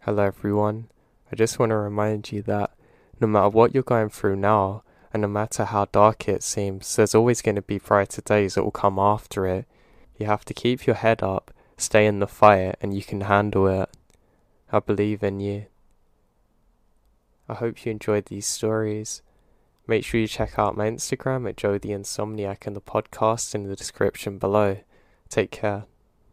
Hello everyone. I just want to remind you that no matter what you're going through now, and no matter how dark it seems, there's always going to be brighter days that will come after it. You have to keep your head up, stay in the fight, and you can handle it. I believe in you. I hope you enjoyed these stories. Make sure you check out my Instagram at Joe the Insomniac and the podcast in the description below. Take care.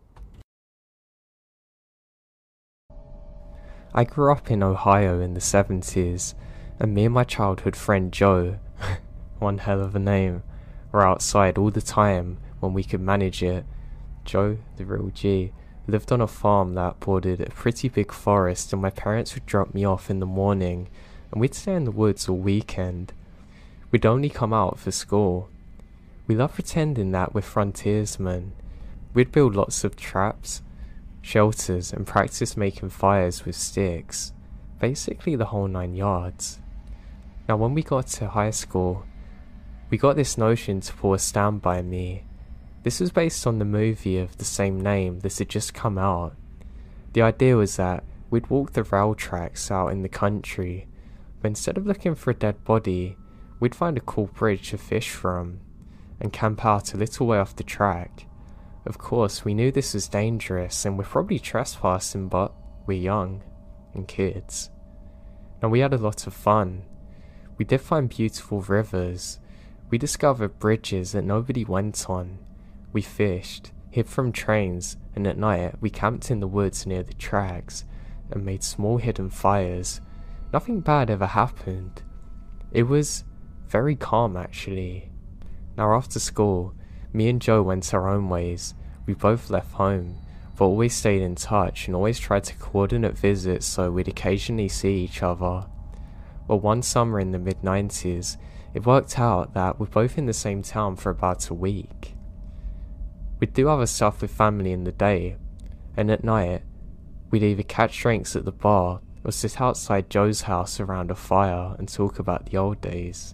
I grew up in Ohio in the 70s, and me and my childhood friend Joe, one hell of a name, were outside all the time when we could manage it. Joe, the real G, lived on a farm that bordered a pretty big forest, and my parents would drop me off in the morning, and we'd stay in the woods all weekend. We'd only come out for school. We loved pretending that we're frontiersmen. We'd build lots of traps, shelters, and practice making fires with sticks. Basically the whole 9 yards. Now when we got to high school, we got this notion to pull a Stand By Me. This was based on the movie of the same name that had just come out. The idea was that we'd walk the rail tracks out in the country, but instead of looking for a dead body, we'd find a cool bridge to fish from, and camp out a little way off the track. Of course, we knew this was dangerous and we're probably trespassing, but we're young and kids. Now we had a lot of fun. We did find beautiful rivers. We discovered bridges that nobody went on. We fished, hid from trains, and at night we camped in the woods near the tracks and made small hidden fires. Nothing bad ever happened. It was very calm actually. Now after school, me and Joe went our own ways. We both left home, but always stayed in touch and always tried to coordinate visits so we'd occasionally see each other. Well, one summer in the mid-90s, it worked out that we're both in the same town for about a week. We'd do other stuff with family in the day, and at night, we'd either catch drinks at the bar or sit outside Joe's house around a fire and talk about the old days.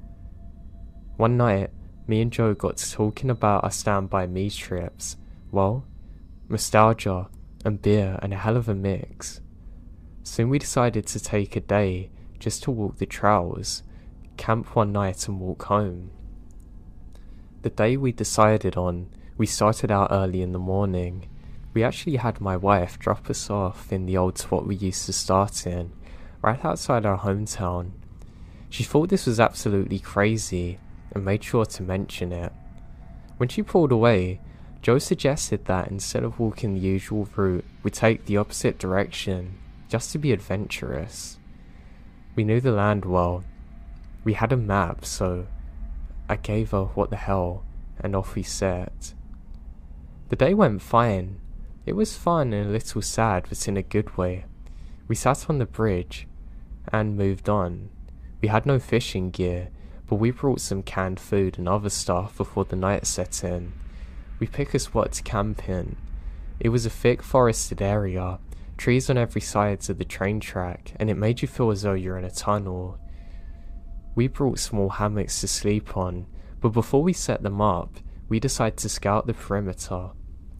One night, me and Joe got to talking about our Stand By Me trips. Well, nostalgia and beer and a hell of a mix. Soon we decided to take a day just to walk the trails, camp one night and walk home. The day we decided on, we started out early in the morning. We actually had my wife drop us off in the old spot we used to start in, right outside our hometown. She thought this was absolutely crazy, and made sure to mention it. When she pulled away, Joe suggested that instead of walking the usual route, we take the opposite direction, just to be adventurous. We knew the land well. We had a map, so I gave her what the hell, and off we set. The day went fine. It was fun and a little sad, but in a good way. We sat on the bridge, and moved on. We had no fishing gear, but we brought some canned food and other stuff before the night set in. We picked a spot to camp in. It was a thick forested area, trees on every side of the train track, and it made you feel as though you're in a tunnel. We brought small hammocks to sleep on, but before we set them up, we decided to scout the perimeter.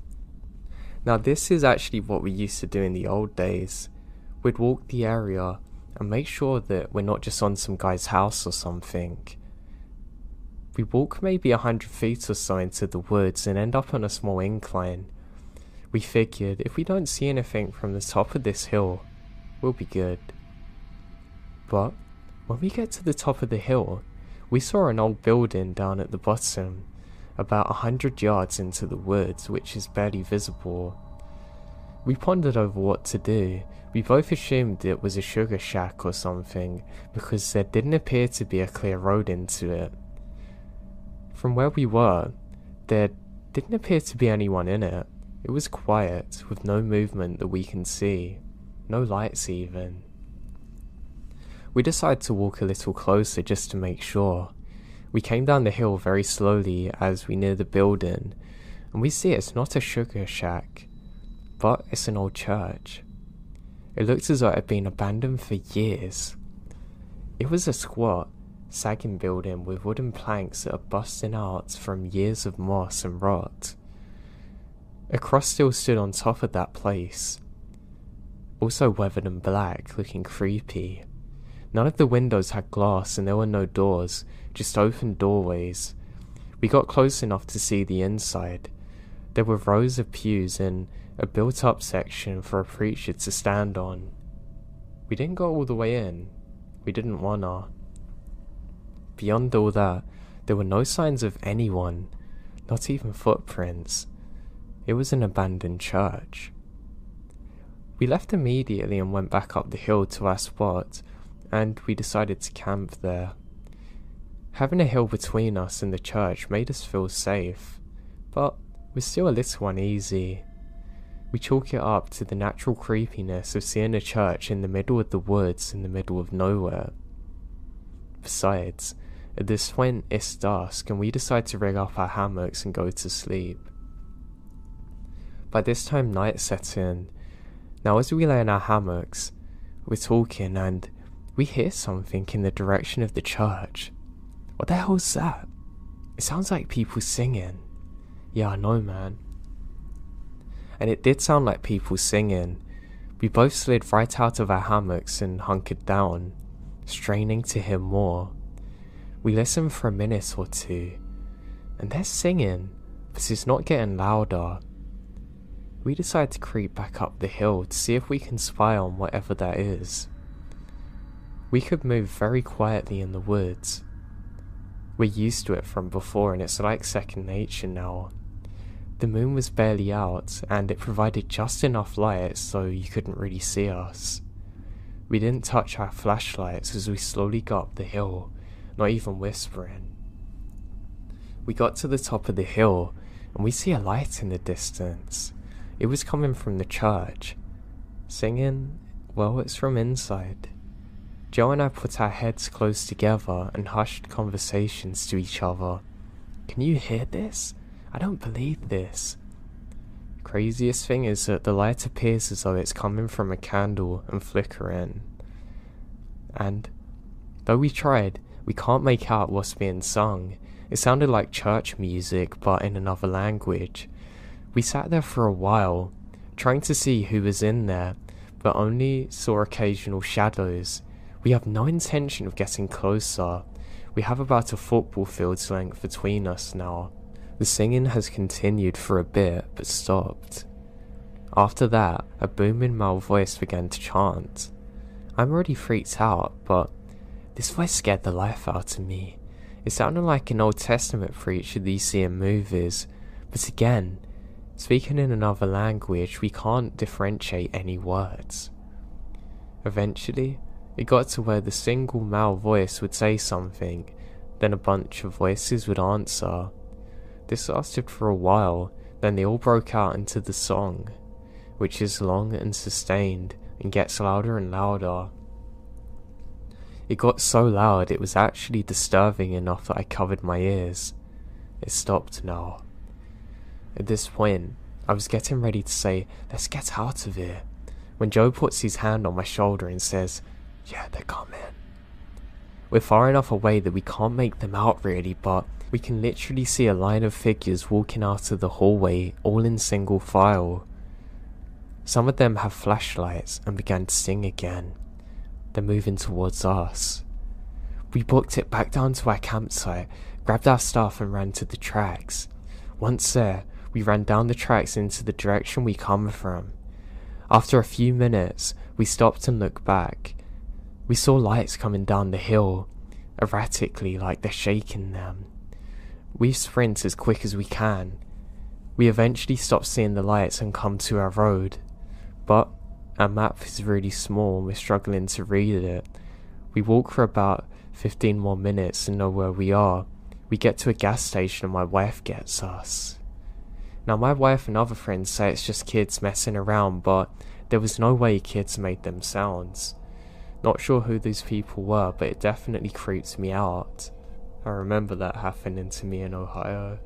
Now this is actually what we used to do in the old days. We'd walk the area and make sure that we're not just on some guy's house or something. We walk maybe 100 feet or so into the woods and end up on a small incline. We figured if we don't see anything from the top of this hill, we'll be good. But when we get to the top of the hill, we saw an old building down at the bottom, about 100 yards into the woods, which is barely visible. We pondered over what to do. We both assumed it was a sugar shack or something, because there didn't appear to be a clear road into it. From where we were, there didn't appear to be anyone in it. It was quiet, with no movement that we can see. No lights even. We decided to walk a little closer just to make sure. We came down the hill very slowly as we neared the building, and we see it's not a sugar shack, but it's an old church. It looked as though it had been abandoned for years. It was a squat, sagging building with wooden planks that are busting out from years of moss and rot. A cross still stood on top of that place. also weathered and black, looking creepy. None of the windows had glass and there were no doors, just open doorways. We got close enough to see the inside. There were rows of pews and a built-up section for a preacher to stand on. We didn't go all the way in. We didn't wanna. Beyond all that, there were no signs of anyone, not even footprints. It was an abandoned church. We left immediately and went back up the hill to our spot, and we decided to camp there. Having a hill between us and the church made us feel safe, but we're still a little uneasy. We chalk it up to the natural creepiness of seeing a church in the middle of the woods in the middle of nowhere. Besides, at this point it's dusk and we decide to rig up our hammocks and go to sleep. By this time night set in. Now as we lay in our hammocks, we're talking and we hear something in the direction of the church. What the hell's that? It sounds like people singing. Yeah, I know, man. And it did sound like people singing. We both slid right out of our hammocks and hunkered down, straining to hear more. We listened for a minute or two, and they're singing, but it's not getting louder. We decide to creep back up the hill to see if we can spy on whatever that is. We could move very quietly in the woods. We're used to it from before and it's like second nature now. The moon was barely out and it provided just enough light so you couldn't really see us. We didn't touch our flashlights as we slowly got up the hill, not even whispering. We got to the top of the hill and we see a light in the distance. It was coming from the church. Singing? Well, it's from inside. Joe and I put our heads close together and hushed conversations to each other. Can you hear this? I don't believe this. Craziest thing is that the light appears as though it's coming from a candle and flickering. And, though we tried, we can't make out what's being sung. It sounded like church music, but in another language. We sat there for a while, trying to see who was in there, but only saw occasional shadows. We have no intention of getting closer. We have about a football field's length between us now. The singing has continued for a bit, but stopped. After that, a booming male voice began to chant. I'm already freaked out, but this voice scared the life out of me. It sounded like an Old Testament preacher that you see in movies, but again, speaking in another language, we can't differentiate any words. Eventually, it got to where the single male voice would say something, then a bunch of voices would answer. This lasted for a while, then they all broke out into the song, which is long and sustained and gets louder and louder. It got so loud it was actually disturbing enough that I covered my ears. It stopped now. At this point, I was getting ready to say, let's get out of here, when Joe puts his hand on my shoulder and says, yeah, they're coming. We're far enough away that we can't make them out really, but we can literally see a line of figures walking out of the hallway, all in single file. Some of them have flashlights and began to sing again. They're moving towards us. We booked it back down to our campsite, grabbed our stuff and ran to the tracks. Once there, we ran down the tracks into the direction we come from. After a few minutes, we stopped and looked back. We saw lights coming down the hill, erratically like they're shaking them. We sprint as quick as we can. We eventually stop seeing the lights and come to our road, but our map is really small and we're struggling to read it. We walk for about 15 more minutes and know where we are. We get to a gas station and my wife gets us. Now my wife and other friends say it's just kids messing around, but there was no way kids made them sounds. Not sure who these people were, but it definitely creeps me out. I remember that happening to me in Ohio.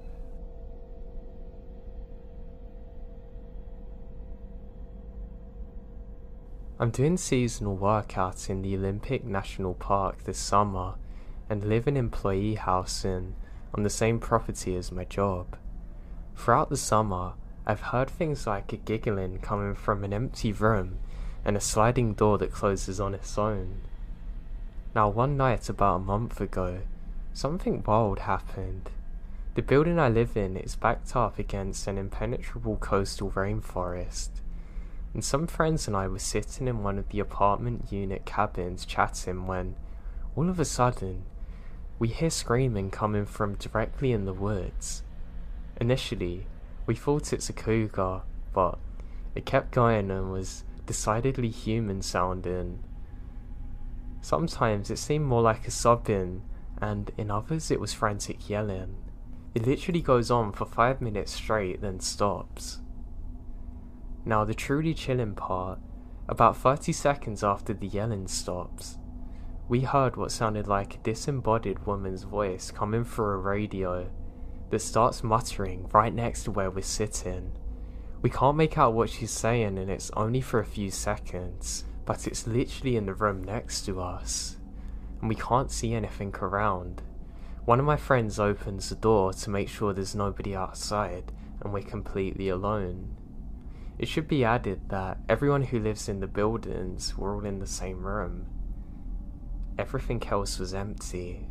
I'm doing seasonal work out in the Olympic National Park this summer and live in employee housing on the same property as my job. Throughout the summer, I've heard things like a giggling coming from an empty room and a sliding door that closes on its own. Now one night about a month ago, something wild happened. The building I live in is backed up against an impenetrable coastal rainforest, and some friends and I were sitting in one of the apartment unit cabins chatting when, all of a sudden, we hear screaming coming from directly in the woods. Initially, we thought it's a cougar, but it kept going and was decidedly human sounding. Sometimes it seemed more like a sobbing, and in others it was frantic yelling. It literally goes on for 5 minutes straight, then stops. Now the truly chilling part, about 30 seconds after the yelling stops, we heard what sounded like a disembodied woman's voice coming through a radio that starts muttering right next to where we're sitting. We can't make out what she's saying, and it's only for a few seconds, but it's literally in the room next to us, and we can't see anything around. One of my friends opens the door to make sure there's nobody outside, and we're completely alone. It should be added that everyone who lives in the buildings were all in the same room. Everything else was empty.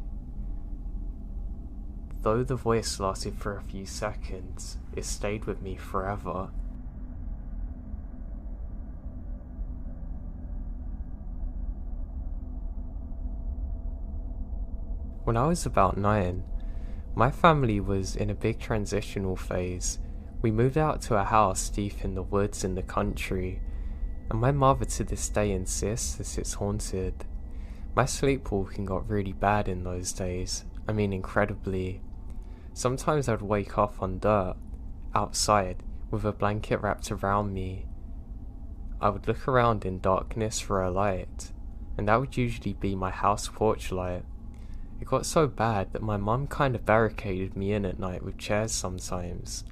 Though the voice lasted for a few seconds, it stayed with me forever. When I was about 9, my family was in a big transitional phase. We moved out to a house deep in the woods in the country, and my mother to this day insists that it's haunted. My sleepwalking got really bad in those days, I mean incredibly. Sometimes I'd wake up on dirt, outside, with a blanket wrapped around me. I would look around in darkness for a light, and that would usually be my house porch light. It got so bad that my mum kind of barricaded me in at night with chairs sometimes.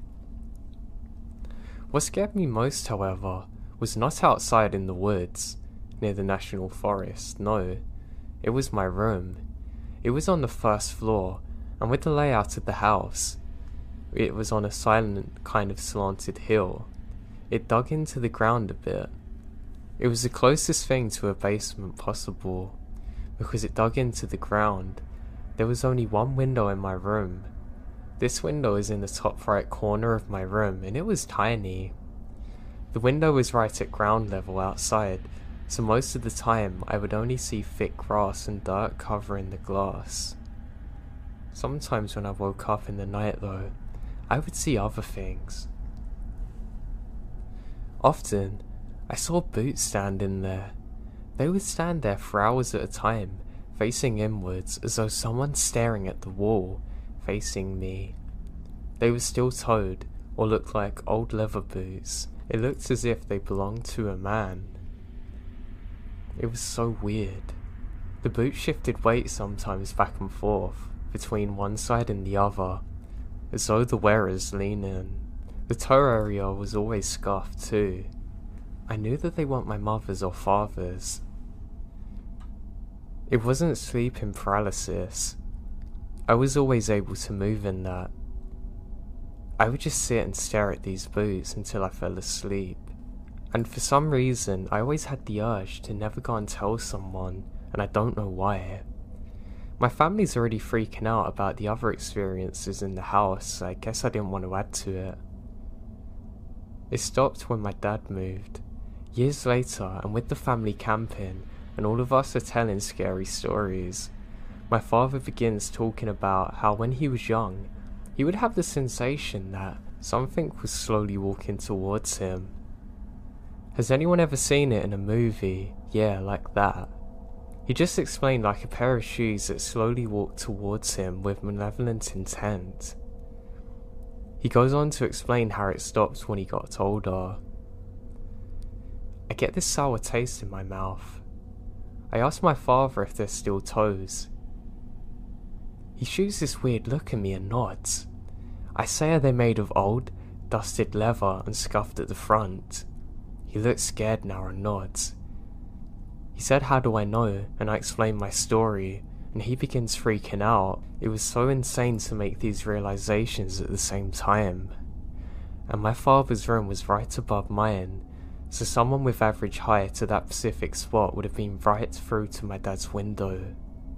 What scared me most, however, was not outside in the woods, near the National Forest, no. It was my room. It was on the first floor, and with the layout of the house, it was on a silent kind of slanted hill. It dug into the ground a bit. It was the closest thing to a basement possible, because it dug into the ground. There was only one window in my room. This window is in the top right corner of my room, and it was tiny. The window was right at ground level outside, so most of the time I would only see thick grass and dirt covering the glass. Sometimes when I woke up in the night though, I would see other things. Often, I saw boots standing there. They would stand there for hours at a time, facing inwards as though someone's staring at the wall, facing me. They were steel-toed, or looked like old leather boots. It looked as if they belonged to a man. It was so weird. The boots shifted weight sometimes back and forth, between one side and the other, as though the wearers lean in. The toe area was always scuffed too. I knew that they weren't my mother's or father's. It wasn't sleeping paralysis. I was always able to move in that. I would just sit and stare at these boots until I fell asleep. And for some reason, I always had the urge to never go and tell someone, and I don't know why. My family's already freaking out about the other experiences in the house, so I guess I didn't want to add to it. It stopped when my dad moved. Years later, and with the family camping, and all of us are telling scary stories, my father begins talking about how when he was young, he would have the sensation that something was slowly walking towards him. Has anyone ever seen it in a movie? Yeah, like that. He just explained like a pair of shoes that slowly walked towards him with malevolent intent. He goes on to explain how it stopped when he got older. I get this sour taste in my mouth. I ask my father if they're still toes. He shoots this weird look at me and nods. I say, are they made of old, dusted leather and scuffed at the front? He looks scared now and nods. He said, how do I know? And I explain my story, and he begins freaking out. It was so insane to make these realizations at the same time. And my father's room was right above mine, so someone with average height at that specific spot would have been right through to my dad's window.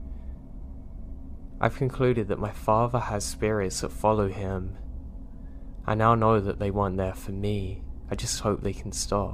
I've concluded that my father has spirits that follow him. I now know that they weren't there for me. I just hope they can stop.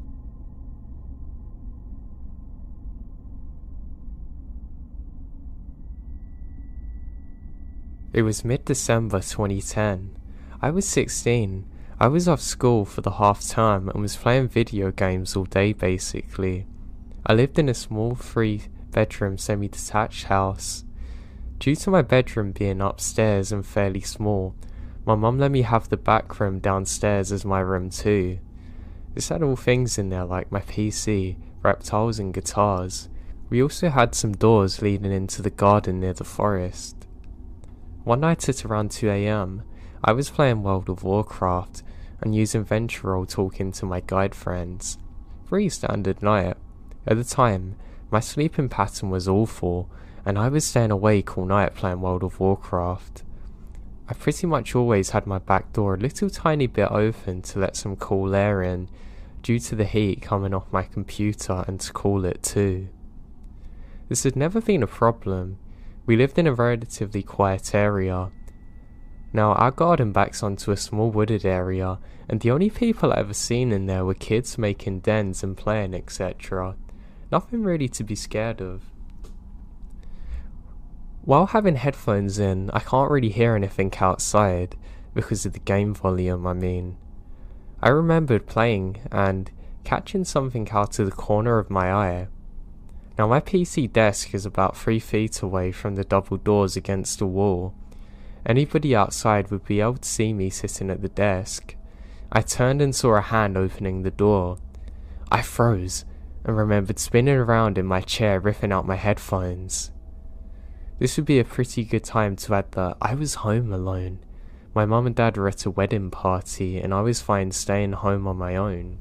It was mid-December 2010. I was 16. I was off school for the half term and was playing video games all day basically. I lived in a small 3-bedroom semi-detached house. Due to my bedroom being upstairs and fairly small, my mum let me have the back room downstairs as my room too. This had all things in there like my PC, reptiles and guitars. We also had some doors leading into the garden near the forest. One night at around 2 AM, I was playing World of Warcraft and using Ventural talking to my guide friends. Pretty standard night. At the time, my sleeping pattern was awful and I was staying awake all night playing World of Warcraft. I pretty much always had my back door a little tiny bit open to let some cool air in, due to the heat coming off my computer and to cool it too. This had never been a problem. We lived in a relatively quiet area. Now our garden backs onto a small wooded area, and the only people I ever seen in there were kids making dens and playing etc. Nothing really to be scared of. While having headphones in, I can't really hear anything outside, because of the game volume I mean. I remembered playing and catching something out of the corner of my eye. Now my PC desk is about 3 feet away from the double doors against the wall. Anybody outside would be able to see me sitting at the desk. I turned and saw a hand opening the door. I froze and remembered spinning around in my chair ripping out my headphones. This would be a pretty good time to add that I was home alone. My mum and dad were at a wedding party and I was fine staying home on my own.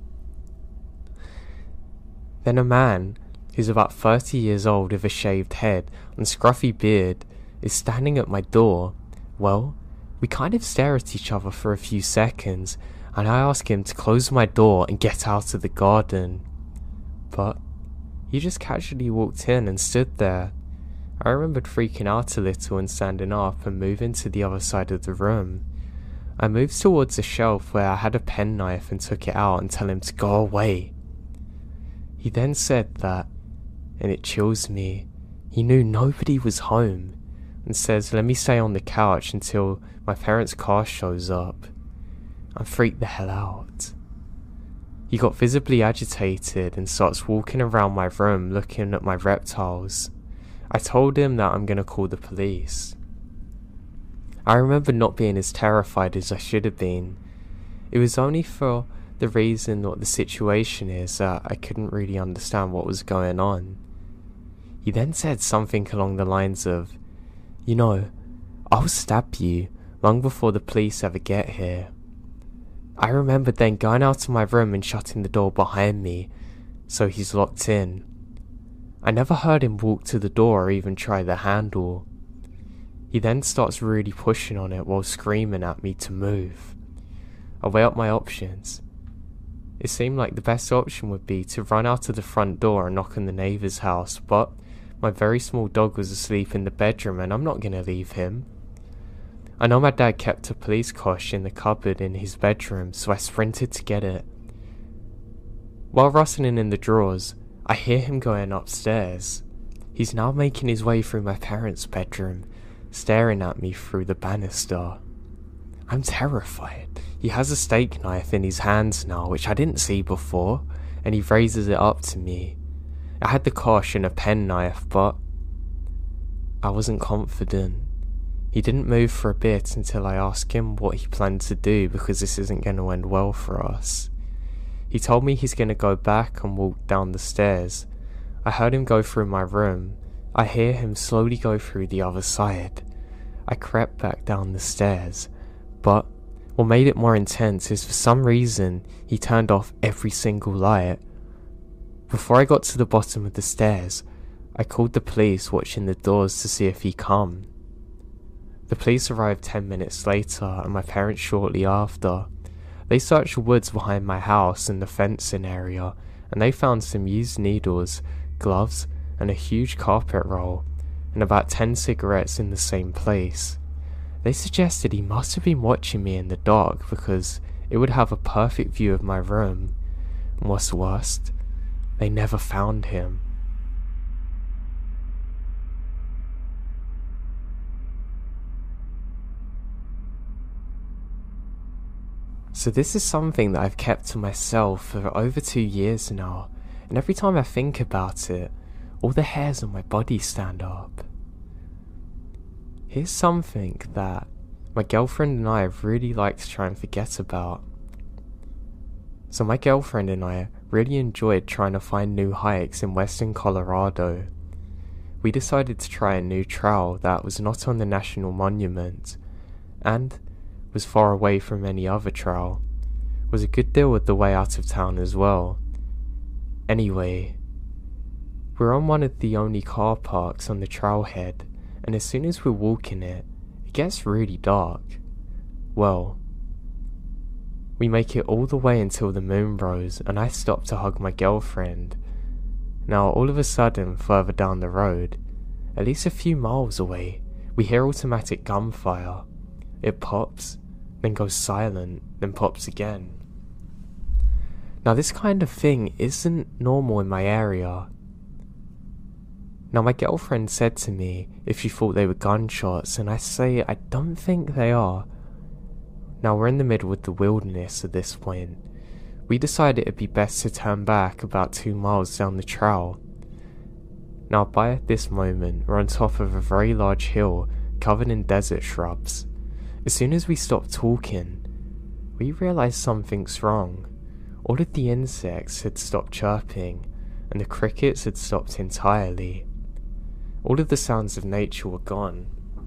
Then a man, who's about 30 years old with a shaved head and scruffy beard, is standing at my door. Well, we kind of stare at each other for a few seconds and I ask him to close my door and get out of the garden. But he just casually walked in and stood there. I remembered freaking out a little and standing up and moving to the other side of the room. I moved towards a shelf where I had a penknife and took it out and tell him to go away. He then said that, and it chills me, he knew nobody was home and says let me stay on the couch until my parents' car shows up. I freaked the hell out. He got visibly agitated and starts walking around my room looking at my reptiles. I told him that I'm gonna call the police. I remember not being as terrified as I should have been. It was only for the reason what the situation is that I couldn't really understand what was going on. He then said something along the lines of, "You know, I'll stab you long before the police ever get here." I remembered then going out to my room and shutting the door behind me, so he's locked in. I never heard him walk to the door or even try the handle. He then starts really pushing on it while screaming at me to move. I weigh up my options. It seemed like the best option would be to run out of the front door and knock on the neighbour's house, but my very small dog was asleep in the bedroom and I'm not going to leave him. I know my dad kept a police cosh in the cupboard in his bedroom, so I sprinted to get it. While rustling in the drawers, I hear him going upstairs. He's now making his way through my parents' bedroom, staring at me through the banister. I'm terrified. He has a steak knife in his hands now, which I didn't see before, and he raises it up to me. I had the cosh and a penknife, but I wasn't confident. He didn't move for a bit until I asked him what he planned to do, because this isn't going to end well for us. He told me he's going to go back and walk down the stairs. I heard him go through my room. I hear him slowly go through the other side. I crept back down the stairs, but what made it more intense is for some reason he turned off every single light. Before I got to the bottom of the stairs, I called the police watching the doors to see if he'd come. The police arrived 10 minutes later and my parents shortly after. They searched the woods behind my house and the fencing area, and they found some used needles, gloves, and a huge carpet roll, and about 10 cigarettes in the same place. They suggested he must have been watching me in the dark because it would have a perfect view of my room. And what's worst, they never found him. So this is something that I've kept to myself for over 2 years now, and every time I think about it, all the hairs on my body stand up. Here's something that my girlfriend and I really like to try and forget about. So my girlfriend and I really enjoyed trying to find new hikes in western Colorado. We decided to try a new trail that was not on the national monument, and was far away from any other trail. Was a good deal with the way out of town as well. Anyway, we're on one of the only car parks on the trailhead, and as soon as we're walking it gets really dark. Well, we make it all the way until the moon rose, and I stop to hug my girlfriend. Now all of a sudden, further down the road, at least a few miles away, we hear automatic gunfire. It pops, then goes silent, then pops again. Now this kind of thing isn't normal in my area. Now my girlfriend said to me if she thought they were gunshots, and I say I don't think they are. Now we're in the middle of the wilderness at this point. We decided it'd be best to turn back about 2 miles down the trail. Now by this moment we're on top of a very large hill covered in desert shrubs. As soon as we stop talking, we realise something's wrong. All of the insects had stopped chirping, and the crickets had stopped entirely. All of the sounds of nature were gone.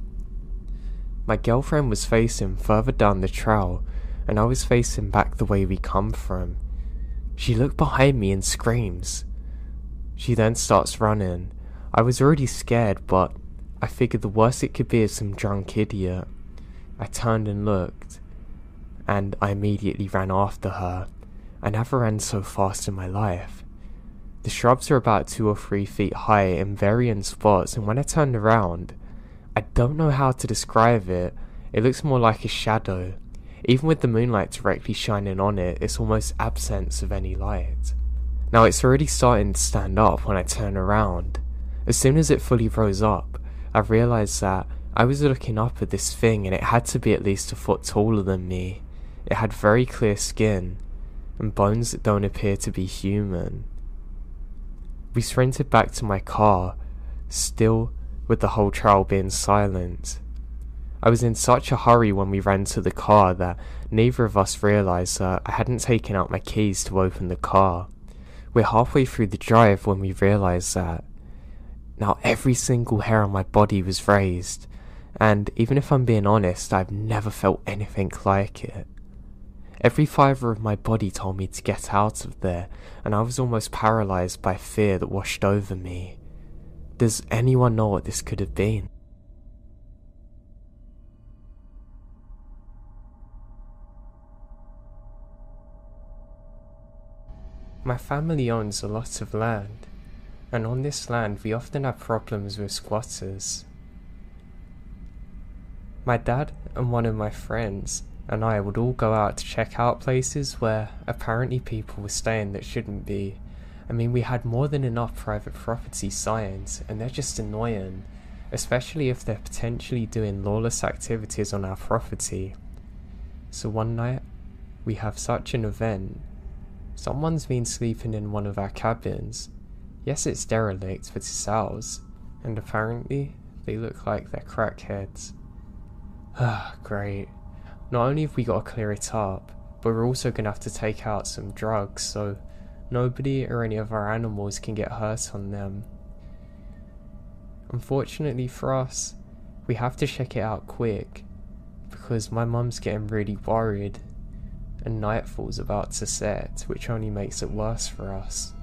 My girlfriend was facing further down the trail, and I was facing back the way we come from. She looked behind me and screams. She then starts running. I was already scared, but I figured the worst it could be is some drunk idiot. I turned and looked, and I immediately ran after her. I never ran so fast in my life. The shrubs are about 2 or 3 feet high in varying spots, and when I turned around, I don't know how to describe it, it looks more like a shadow. Even with the moonlight directly shining on it, it's almost absence of any light. Now it's already starting to stand up when I turn around. As soon as it fully rose up, I realised that I was looking up at this thing, and it had to be at least a foot taller than me. It had very clear skin, and bones that don't appear to be human. We sprinted back to my car, still with the whole trail being silent. I was in such a hurry when we ran to the car that neither of us realised that I hadn't taken out my keys to open the car. We're halfway through the drive when we realised that. Now every single hair on my body was raised, and even if I'm being honest, I've never felt anything like it. Every fibre of my body told me to get out of there, and I was almost paralysed by fear that washed over me. Does anyone know what this could have been? My family owns a lot of land, and on this land we often have problems with squatters. My dad and one of my friends and I would all go out to check out places where apparently people were staying that shouldn't be. I mean, we had more than enough private property signs, and they're just annoying, especially if they're potentially doing lawless activities on our property. So one night, we have such an event. Someone's been sleeping in one of our cabins. Yes, it's derelict, but it's ours, and apparently they look like they're crackheads. Ah, great. Not only have we got to clear it up, but we're also going to have to take out some drugs so nobody or any of our animals can get hurt on them. Unfortunately for us, we have to check it out quick, because my mum's getting really worried, and nightfall's about to set, which only makes it worse for us.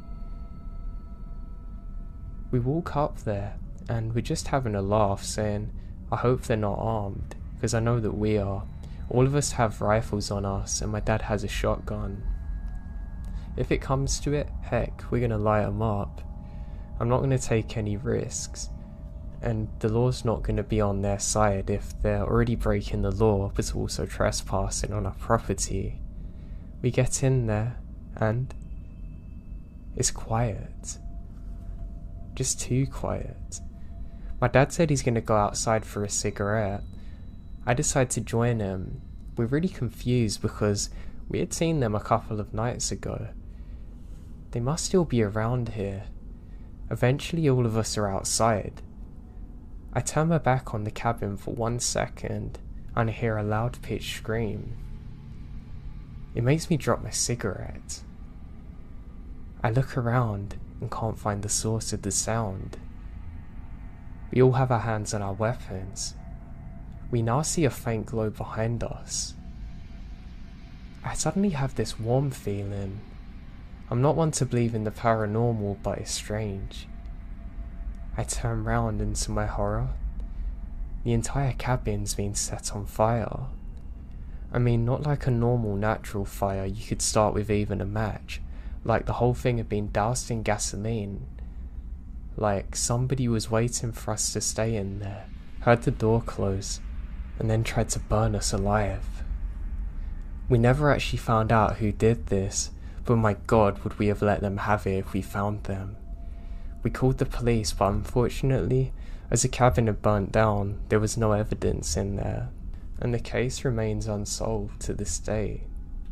We walk up there, and we're just having a laugh, saying, I hope they're not armed, because I know that we are. All of us have rifles on us, and my dad has a shotgun. If it comes to it, heck, we're gonna light them up. I'm not gonna take any risks, and the law's not gonna be on their side if they're already breaking the law but also trespassing on our property. We get in there, and it's quiet. Just too quiet. My dad said he's gonna go outside for a cigarette. I decide to join him. We're really confused because we had seen them a couple of nights ago. They must still be around here. Eventually all of us are outside. I turn my back on the cabin for 1 second and I hear a loud pitched scream. It makes me drop my cigarette. I look around and can't find the source of the sound. We all have our hands on our weapons. We now see a faint glow behind us. I suddenly have this warm feeling. I'm not one to believe in the paranormal, but it's strange. I turn round, and to my horror, the entire cabin's been set on fire. I mean, not like a normal natural fire you could start with even a match, like the whole thing had been doused in gasoline. Like somebody was waiting for us to stay in there, heard the door close, and then tried to burn us alive. We never actually found out who did this, but my god, would we have let them have it if we found them. We called the police, but unfortunately, as the cabin had burnt down, there was no evidence in there, and the case remains unsolved to this day.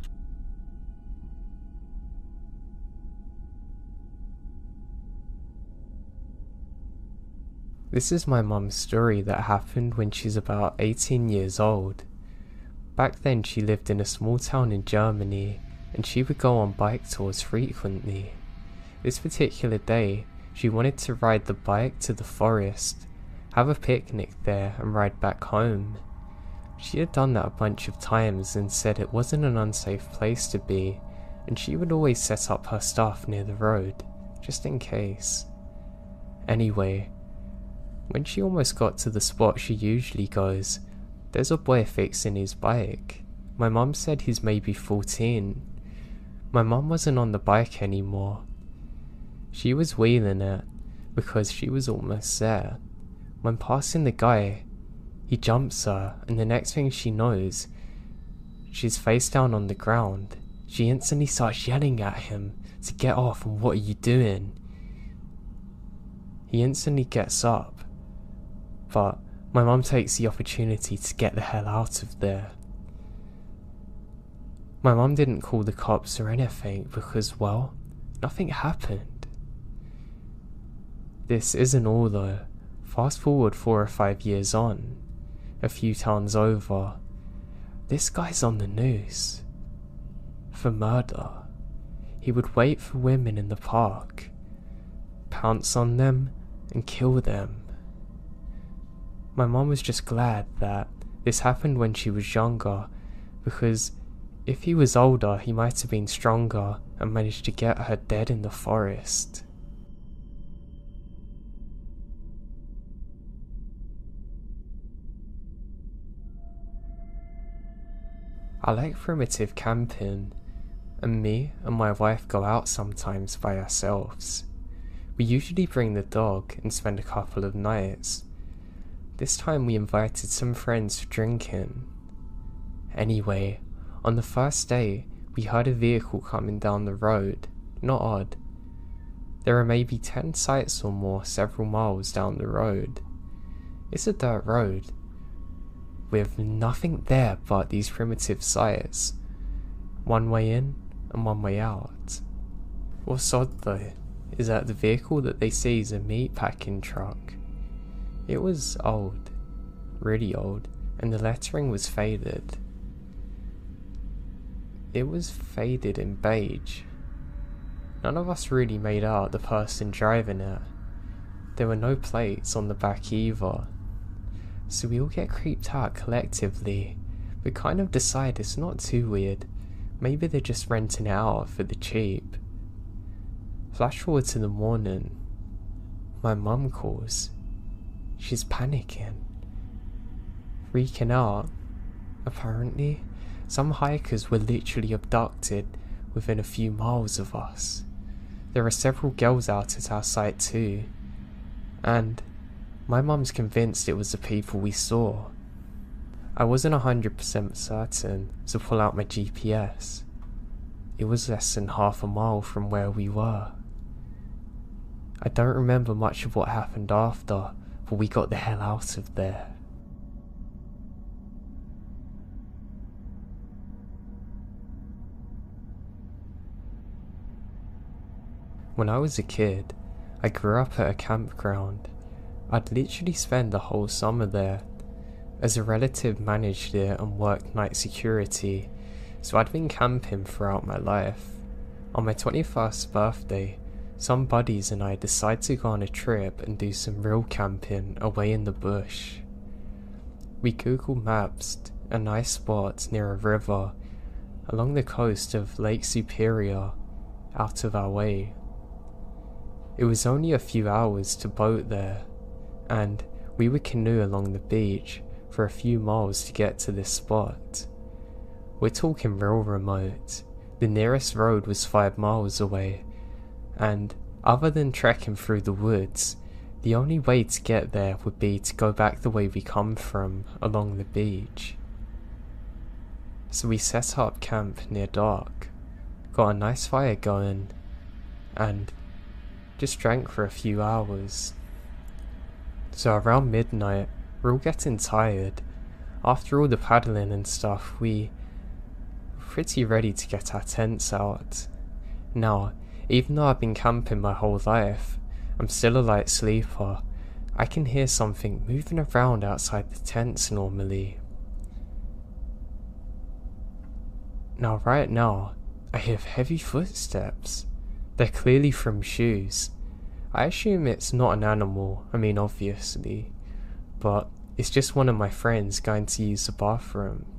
This is my mum's story that happened when she's about 18 years old. Back then she lived in a small town in Germany, and she would go on bike tours frequently. This particular day, she wanted to ride the bike to the forest, have a picnic there and ride back home. She had done that a bunch of times and said it wasn't an unsafe place to be, and she would always set up her stuff near the road, just in case. Anyway, when she almost got to the spot she usually goes, there's a boy fixing his bike. My mum said he's maybe 14. My mum wasn't on the bike anymore. She was wheeling it because she was almost there. When passing the guy, he jumps her, and the next thing she knows, she's face down on the ground. She instantly starts yelling at him to get off and what are you doing? He instantly gets up, but my mum takes the opportunity to get the hell out of there. My mum didn't call the cops or anything because, well, nothing happened. This isn't all though. Fast forward 4 or 5 years on, a few towns over, this guy's on the news for murder. He would wait for women in the park, pounce on them and kill them. My mum was just glad that this happened when she was younger, because if he was older he might have been stronger and managed to get her dead in the forest. I like primitive camping, and me and my wife go out sometimes by ourselves. We usually bring the dog and spend a couple of nights. This time we invited some friends for drinking. Anyway, on the first day, we heard a vehicle coming down the road. Not odd. There are maybe 10 sites or more several miles down the road. It's a dirt road, with nothing there but these primitive sites. One way in and one way out. What's odd though, is that the vehicle that they see is a meat packing truck. It was old, really old, and the lettering was faded. It was faded in beige. None of us really made out the person driving it. There were no plates on the back either. So we all get creeped out collectively, but kind of decide it's not too weird. Maybe they're just renting it out for the cheap. Flash forward to the morning. My mum calls. She's panicking, freaking out, Apparently, some hikers were literally abducted within a few miles of us. There are several girls out at our site too, and my mum's convinced it was the people we saw. I wasn't 100% certain to pull out my GPS. It was less than half a mile from where we were. I don't remember much of what happened after, but we got the hell out of there. When I was a kid, I grew up at a campground. I'd literally spend the whole summer there, as a relative managed it and worked night security, so I'd been camping throughout my life. On my 21st birthday, some buddies and I decided to go on a trip and do some real camping away in the bush. We Google Maps'd a nice spot near a river along the coast of Lake Superior, out of our way. It was only a few hours to boat there, and we would canoe along the beach for a few miles to get to this spot. We're talking real remote. The nearest road was 5 miles away, and other than trekking through the woods, the only way to get there would be to go back the way we come from, along the beach. So we set up camp near dark, got a nice fire going, and just drank for a few hours. So around midnight, we're all getting tired. After all the paddling and stuff, we were pretty ready to get our tents out. Now, even though I've been camping my whole life, I'm still a light sleeper. I can hear something moving around outside the tents normally. Now right now, I hear heavy footsteps. They're clearly from shoes. I assume it's not an animal, obviously, but it's just one of my friends going to use the bathroom.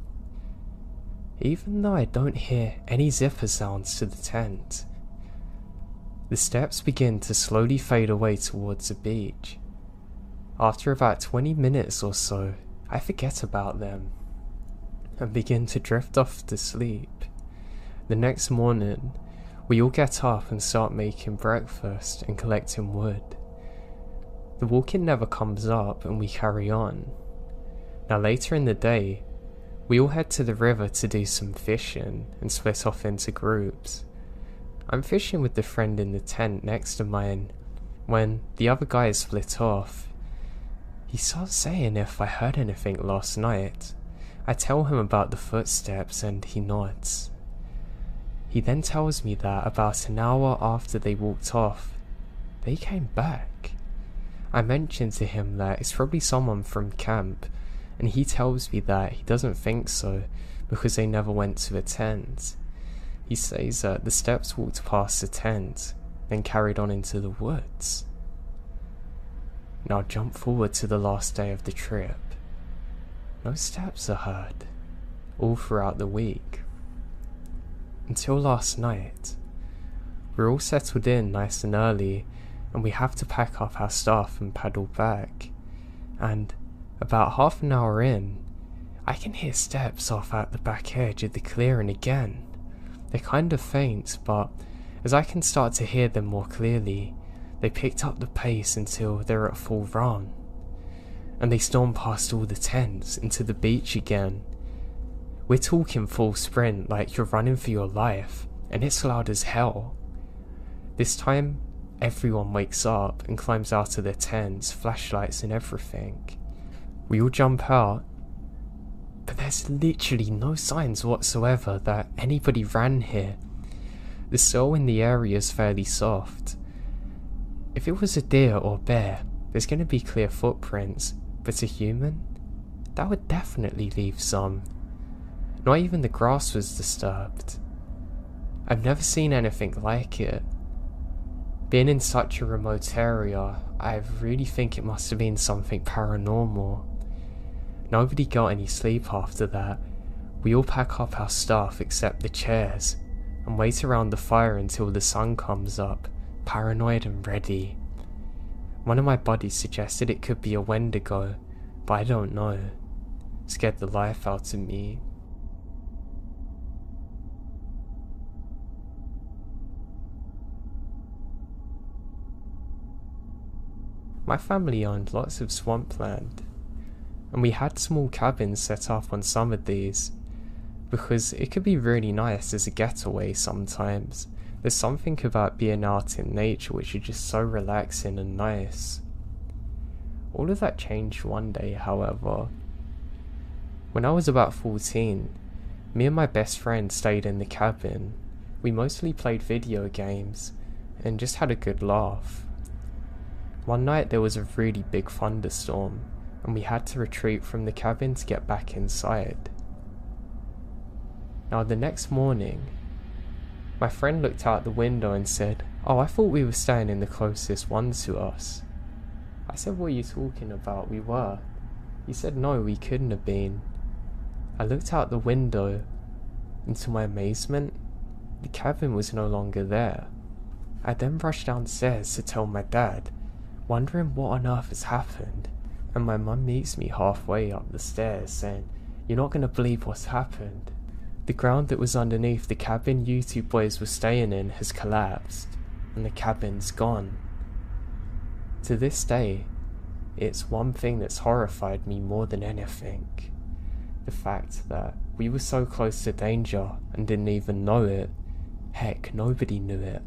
Even though I don't hear any zipper sounds to the tent, the steps begin to slowly fade away towards the beach. After about 20 minutes or so, I forget about them and begin to drift off to sleep. The next morning, we all get up and start making breakfast and collecting wood. The walking never comes up and we carry on. Now later in the day, we all head to the river to do some fishing and split off into groups. I'm fishing with the friend in the tent next to mine. When the other guys split off, he starts saying if I heard anything last night. I tell him about the footsteps and he nods. He then tells me that about an hour after they walked off, they came back. I mentioned to him that it's probably someone from camp, and he tells me that he doesn't think so because they never went to a tent. He says that the steps walked past the tent, then carried on into the woods. Now jump forward to the last day of the trip. No steps are heard, all throughout the week. Until last night. We're all settled in nice and early, and we have to pack up our stuff and paddle back. And about half an hour in, I can hear steps off at the back edge of the clearing again. They're kind of faint, but as I can start to hear them more clearly, they picked up the pace until they're at full run. And they storm past all the tents into the beach again. We're talking full sprint like you're running for your life, and it's loud as hell. This time, everyone wakes up and climbs out of their tents, flashlights and everything. We all jump out, but there's literally no signs whatsoever that anybody ran here. The soil in the area is fairly soft. If it was a deer or bear, there's going to be clear footprints, but a human? That would definitely leave some. Not even the grass was disturbed. I've never seen anything like it. Being in such a remote area, I really think it must have been something paranormal. Nobody got any sleep after that. We all pack up our stuff except the chairs, and wait around the fire until the sun comes up, paranoid and ready. One of my buddies suggested it could be a Wendigo, but I don't know. Scared the life out of me. My family owned lots of swampland, and we had small cabins set up on some of these, because it could be really nice as a getaway sometimes. There's something about being out in nature which is just so relaxing and nice. All of that changed one day, however. When I was about 14, me and my best friend stayed in the cabin. We mostly played video games and just had a good laugh. One night there was a really big thunderstorm, and we had to retreat from the cabin to get back inside. Now the next morning, my friend looked out the window and said, "Oh, I thought we were staying in the closest one to us." I said, "What are you talking about? We were." He said, "No, we couldn't have been." I looked out the window, and to my amazement, the cabin was no longer there. I then rushed downstairs to tell my dad, wondering what on earth has happened, and my mum meets me halfway up the stairs saying, "You're not going to believe what's happened. The ground that was underneath the cabin you two boys were staying in has collapsed, and the cabin's gone." To this day, it's one thing that's horrified me more than anything. The fact that we were so close to danger and didn't even know it. Heck, nobody knew it.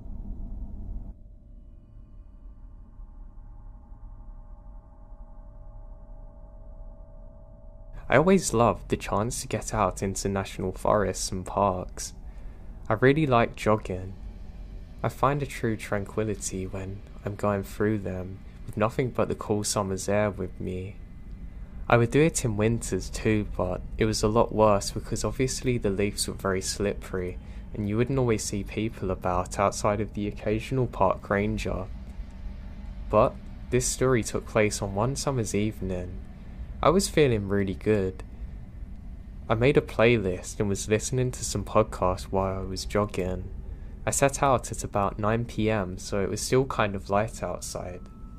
I always loved the chance to get out into national forests and parks. I really like jogging. I find a true tranquility when I'm going through them with nothing but the cool summer's air with me. I would do it in winters too, but it was a lot worse because obviously the leaves were very slippery and you wouldn't always see people about outside of the occasional park ranger. But this story took place on one summer's evening. I was feeling really good. I made a playlist and was listening to some podcasts while I was jogging. I set out at about 9 PM, so it was still kind of light outside.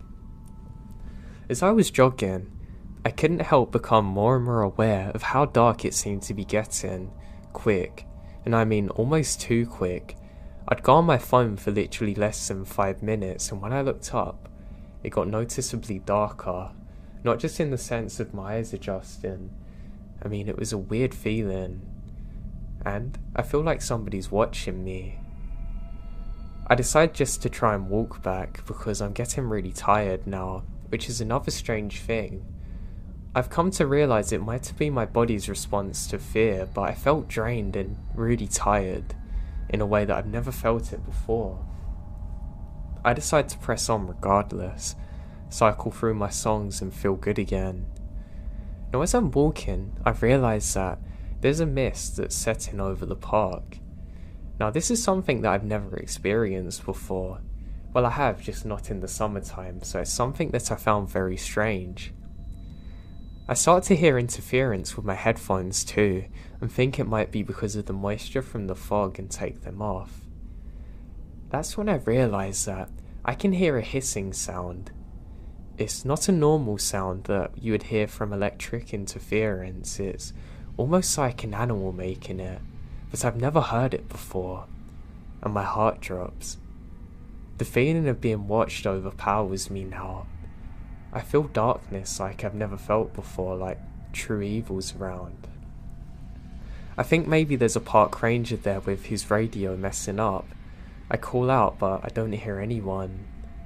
As I was jogging, I couldn't help become more and more aware of how dark it seemed to be getting, quick, and I mean almost too quick. I'd go on my phone for literally less than 5 minutes, and when I looked up, it got noticeably darker, not just in the sense of my eyes adjusting. I mean, it was a weird feeling, and I feel like somebody's watching me. I decide just to try and walk back because I'm getting really tired now, which is another strange thing. I've come to realise it might have been my body's response to fear, but I felt drained and really tired in a way that I've never felt it before. I decide to press on regardless, cycle through my songs and feel good again. Now as I'm walking, I realise that there's a mist that's setting over the park. Now this is something that I've never experienced before. Well, I have, just not in the summertime, so it's something that I found very strange. I start to hear interference with my headphones too, and think it might be because of the moisture from the fog and take them off. That's when I realise that I can hear a hissing sound. It's not a normal sound that you would hear from electric interference, it's almost like an animal making it, but I've never heard it before, and my heart drops. The feeling of being watched overpowers me now. I feel darkness like I've never felt before, like true evil's around. I think maybe there's a park ranger there with his radio messing up. I call out, but I don't hear anyone.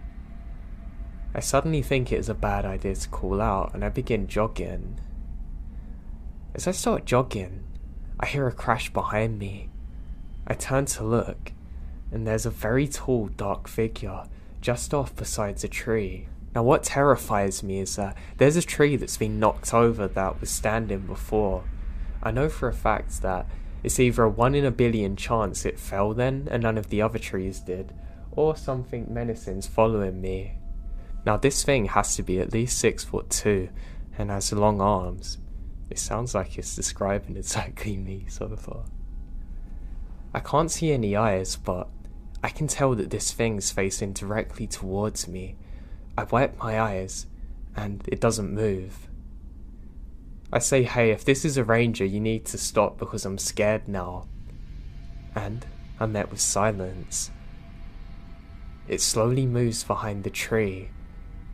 I suddenly think it is a bad idea to call out, and I begin jogging. As I start jogging, I hear a crash behind me. I turn to look, and there's a very tall, dark figure just off beside a tree. Now what terrifies me is that there's a tree that's been knocked over that was standing before. I know for a fact that it's either a 1 in a billion chance it fell then and none of the other trees did, or something menacing's following me. Now this thing has to be at least 6'2" and has long arms. It sounds like it's describing exactly me so far. I can't see any eyes, but I can tell that this thing's facing directly towards me. I wipe my eyes, and it doesn't move. I say, "Hey, if this is a ranger, you need to stop because I'm scared now." And I'm met with silence. It slowly moves behind the tree,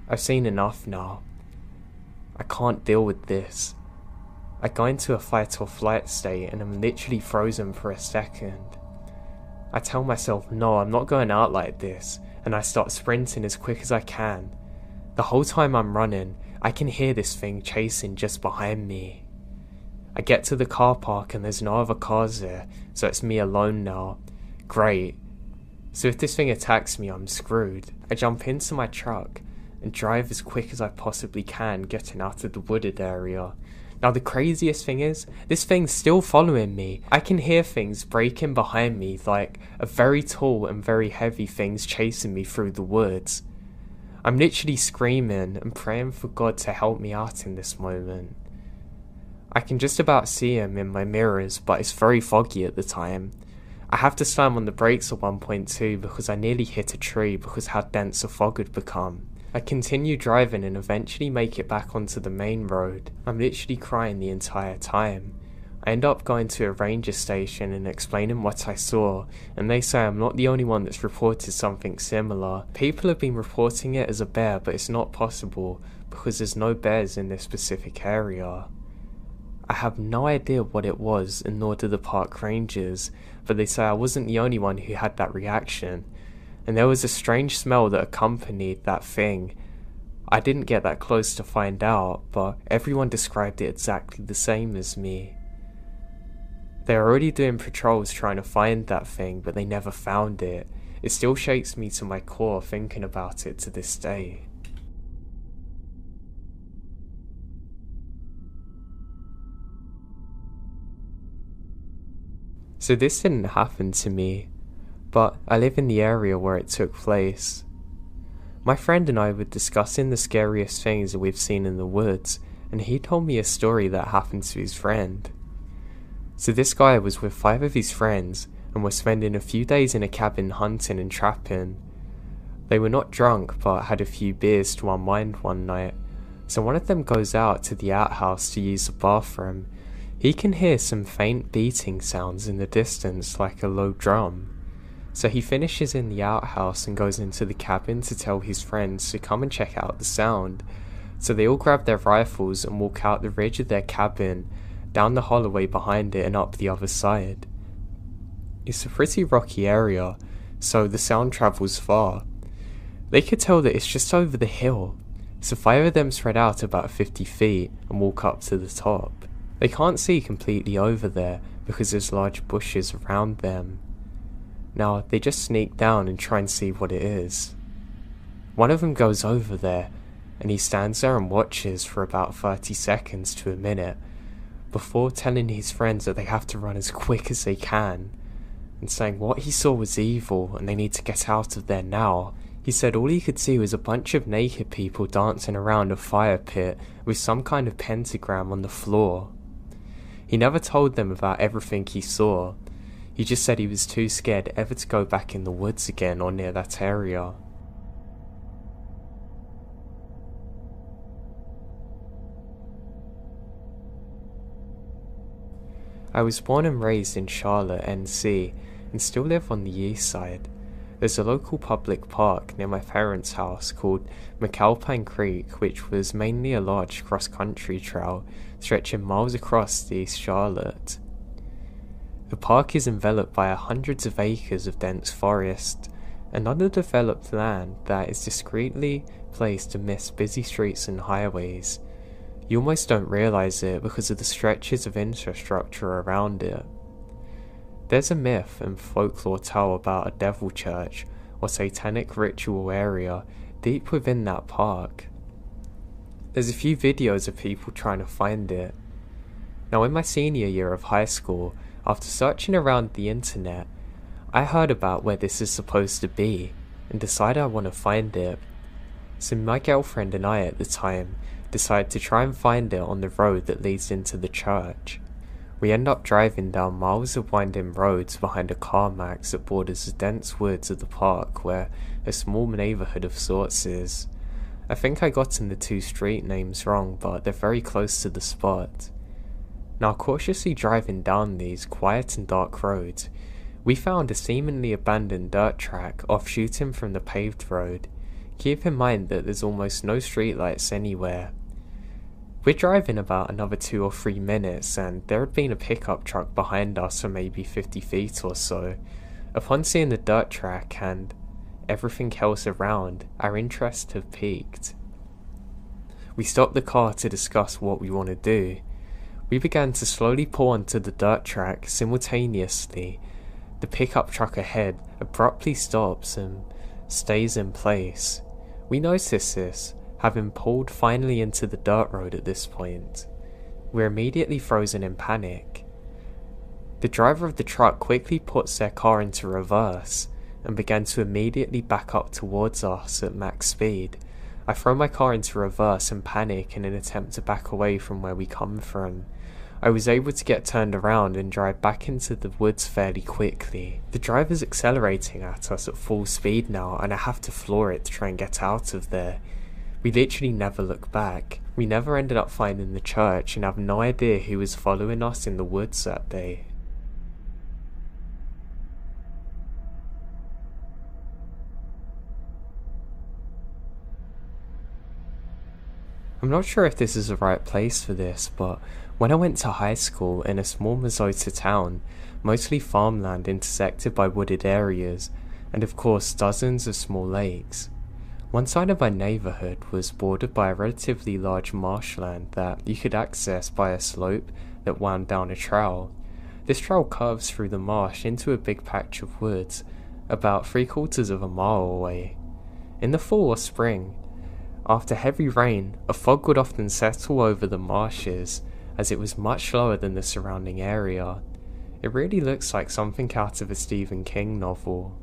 I've seen enough now. I can't deal with this. I go into a fight or flight state and I'm literally frozen for a second. I tell myself, no, I'm not going out like this, and I start sprinting as quick as I can. The whole time I'm running, I can hear this thing chasing just behind me. I get to the car park and there's no other cars there, so it's me alone now. Great. So if this thing attacks me, I'm screwed. I jump into my truck and drive as quick as I possibly can, getting out of the wooded area. Now the craziest thing is, this thing's still following me. I can hear things breaking behind me, like a very tall and very heavy thing's chasing me through the woods. I'm literally screaming and praying for God to help me out in this moment. I can just about see him in my mirrors, but it's very foggy at the time. I have to slam on the brakes at one point too, because I nearly hit a tree because how dense the fog had become. I continue driving and eventually make it back onto the main road. I'm literally crying the entire time. I end up going to a ranger station and explaining what I saw, and they say I'm not the only one that's reported something similar. People have been reporting it as a bear, but it's not possible because there's no bears in this specific area. I have no idea what it was, and nor do the park rangers, but they say I wasn't the only one who had that reaction. And there was a strange smell that accompanied that thing. I didn't get that close to find out, but everyone described it exactly the same as me. They're already doing patrols trying to find that thing, but they never found it. It still shakes me to my core thinking about it to this day. So this didn't happen to me, but I live in the area where it took place. My friend and I were discussing the scariest things that we've seen in the woods, and he told me a story that happened to his friend. So this guy was with 5 of his friends and were spending a few days in a cabin hunting and trapping. They were not drunk but had a few beers to unwind one night, so one of them goes out to the outhouse to use the bathroom. He can hear some faint beating sounds in the distance like a low drum. So he finishes in the outhouse and goes into the cabin to tell his friends to come and check out the sound. So they all grab their rifles and walk out the ridge of their cabin, down the holloway behind it and up the other side. It's a pretty rocky area, so the sound travels far. They could tell that it's just over the hill, so 5 of them spread out about 50 feet and walk up to the top. They can't see completely over there because there's large bushes around them. Now, they just sneak down and try and see what it is. One of them goes over there, and he stands there and watches for about 30 seconds to a minute, before telling his friends that they have to run as quick as they can, and saying what he saw was evil and they need to get out of there now. He said all he could see was a bunch of naked people dancing around a fire pit with some kind of pentagram on the floor. He never told them about everything he saw. He just said he was too scared ever to go back in the woods again or near that area. I was born and raised in Charlotte, NC, and still live on the east side. There's a local public park near my parents' house called McAlpine Creek, which was mainly a large cross-country trail stretching miles across East Charlotte. The park is enveloped by hundreds of acres of dense forest and underdeveloped land that is discreetly placed amidst busy streets and highways. You almost don't realise it because of the stretches of infrastructure around it. There's a myth and folklore tale about a devil church or satanic ritual area deep within that park. There's a few videos of people trying to find it. Now in my senior year of high school, after searching around the internet, I heard about where this is supposed to be and decided I want to find it. So my girlfriend and I at the time decided to try and find it on the road that leads into the church. We end up driving down miles of winding roads behind a CarMax that borders the dense woods of the park where a small neighbourhood of sorts is. I think I gotten the 2 street names wrong, but they're very close to the spot. Now cautiously driving down these quiet and dark roads, we found a seemingly abandoned dirt track offshooting from the paved road, Keep in mind that there's almost no streetlights anywhere. We're driving about another 2 or 3 minutes and there had been a pickup truck behind us for maybe 50 feet or so. Upon seeing the dirt track and everything else around, our interest had peaked. We stopped the car to discuss what we want to do. We began to slowly pull onto the dirt track simultaneously. The pickup truck ahead abruptly stops and stays in place. We notice this, having pulled finally into the dirt road at this point. We're immediately frozen in panic. The driver of the truck quickly puts their car into reverse and began to immediately back up towards us at max speed. I throw my car into reverse and panic in an attempt to back away from where we come from. I was able to get turned around and drive back into the woods fairly quickly. The driver's accelerating at us at full speed now and I have to floor it to try and get out of there. We literally never look back. We never ended up finding the church and have no idea who was following us in the woods that day. I'm not sure if this is the right place for this, but when I went to high school in a small Minnesota town, mostly farmland intersected by wooded areas, and of course dozens of small lakes. One side of my neighborhood was bordered by a relatively large marshland that you could access by a slope that wound down a trail. This trail curves through the marsh into a big patch of woods, about 3/4 of a mile away. In the fall or spring, after heavy rain, a fog would often settle over the marshes, as it was much lower than the surrounding area. It really looks like something out of a Stephen King novel.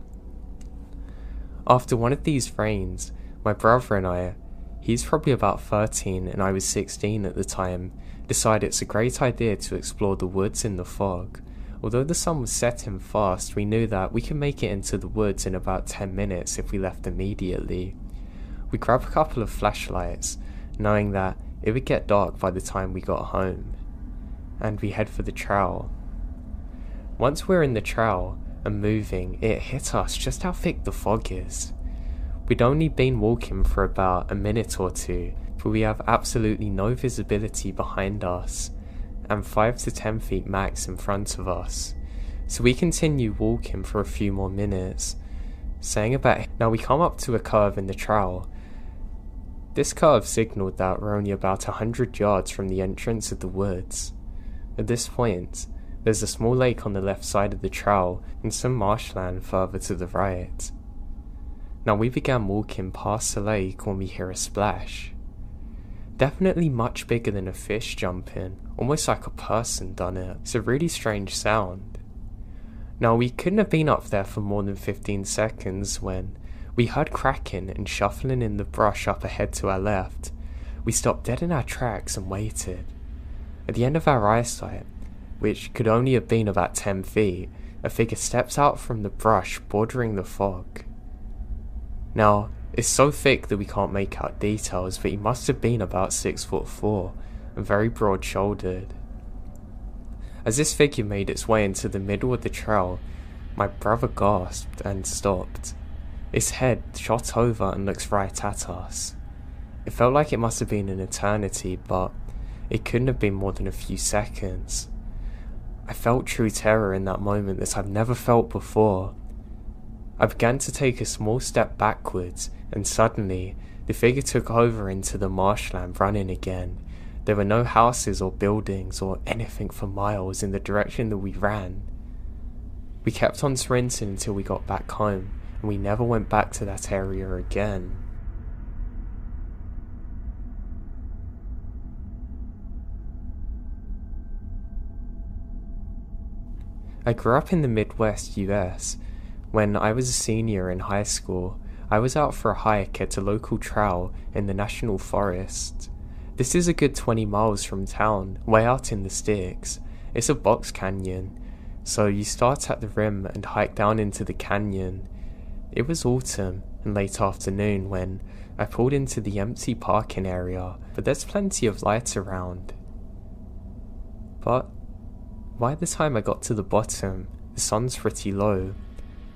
After one of these rains, my brother and I, he's probably about 13 and I was 16 at the time, decided it's a great idea to explore the woods in the fog. Although the sun was setting fast, we knew that we could make it into the woods in about 10 minutes if we left immediately. We grabbed a couple of flashlights, knowing that it would get dark by the time we got home, and we head for the trail. Once we're in the trail and moving, it hit us just how thick the fog is. We'd only been walking for about a minute or two, but we have absolutely no visibility behind us, and 5 to 10 feet max in front of us. So we continue walking for a few more minutes, now we come up to a curve in the trail. This curve signaled that we're only about 100 yards from the entrance of the woods. At this point, there's a small lake on the left side of the trail and some marshland further to the right. Now we began walking past the lake when we hear a splash. Definitely much bigger than a fish jumping, almost like a person done it. It's a really strange sound. Now we couldn't have been up there for more than 15 seconds when we heard cracking and shuffling in the brush up ahead to our left. We stopped dead in our tracks and waited. At the end of our eyesight, which could only have been about 10 feet, a figure steps out from the brush bordering the fog. Now, it's so thick that we can't make out details, but he must have been about 6'4" and very broad-shouldered. As this figure made its way into the middle of the trail, my brother gasped and stopped. Its head shot over and looks right at us. It felt like it must have been an eternity, but it couldn't have been more than a few seconds. I felt true terror in that moment that I've never felt before. I began to take a small step backwards, and suddenly, the figure took over into the marshland running again. There were no houses or buildings or anything for miles in the direction that we ran. We kept on sprinting until we got back home, and we never went back to that area again. I grew up in the Midwest US. When I was a senior in high school, I was out for a hike at a local trail in the National Forest. This is a good 20 miles from town, way out in the sticks. It's a box canyon, so you start at the rim and hike down into the canyon. It was autumn and late afternoon when I pulled into the empty parking area, but there's plenty of light around. But by the time I got to the bottom, the sun's pretty low.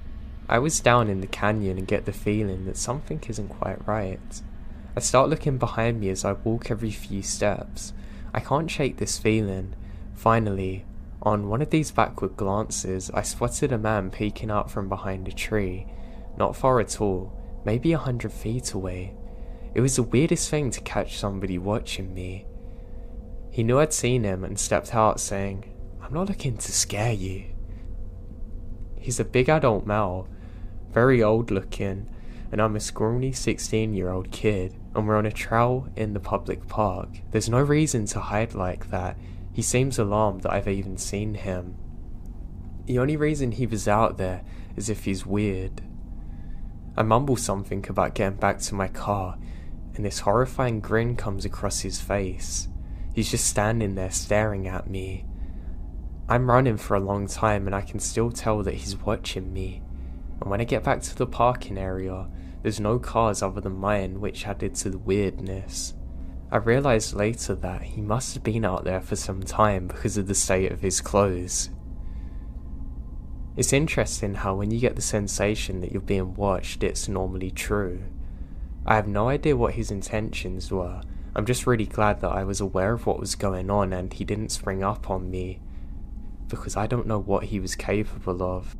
I was down in the canyon and get the feeling that something isn't quite right. I start looking behind me as I walk every few steps. I can't shake this feeling. Finally, on one of these backward glances, I spotted a man peeking out from behind a tree, not far at all, maybe 100 feet away. It was the weirdest thing to catch somebody watching me. He knew I'd seen him and stepped out saying, "I'm not looking to scare you." He's a big adult male, very old looking, and I'm a scrawny 16-year-old kid, and we're on a trail in the public park. There's no reason to hide like that. He seems alarmed that I've even seen him. The only reason he was out there is if he's weird. I mumble something about getting back to my car, and this horrifying grin comes across his face. He's just standing there staring at me. I'm running for a long time and I can still tell that he's watching me. And when I get back to the parking area, there's no cars other than mine, which added to the weirdness. I realised later that he must have been out there for some time because of the state of his clothes. It's interesting how when you get the sensation that you're being watched, it's normally true. I have no idea what his intentions were. I'm just really glad that I was aware of what was going on and he didn't spring up on me, because I don't know what he was capable of.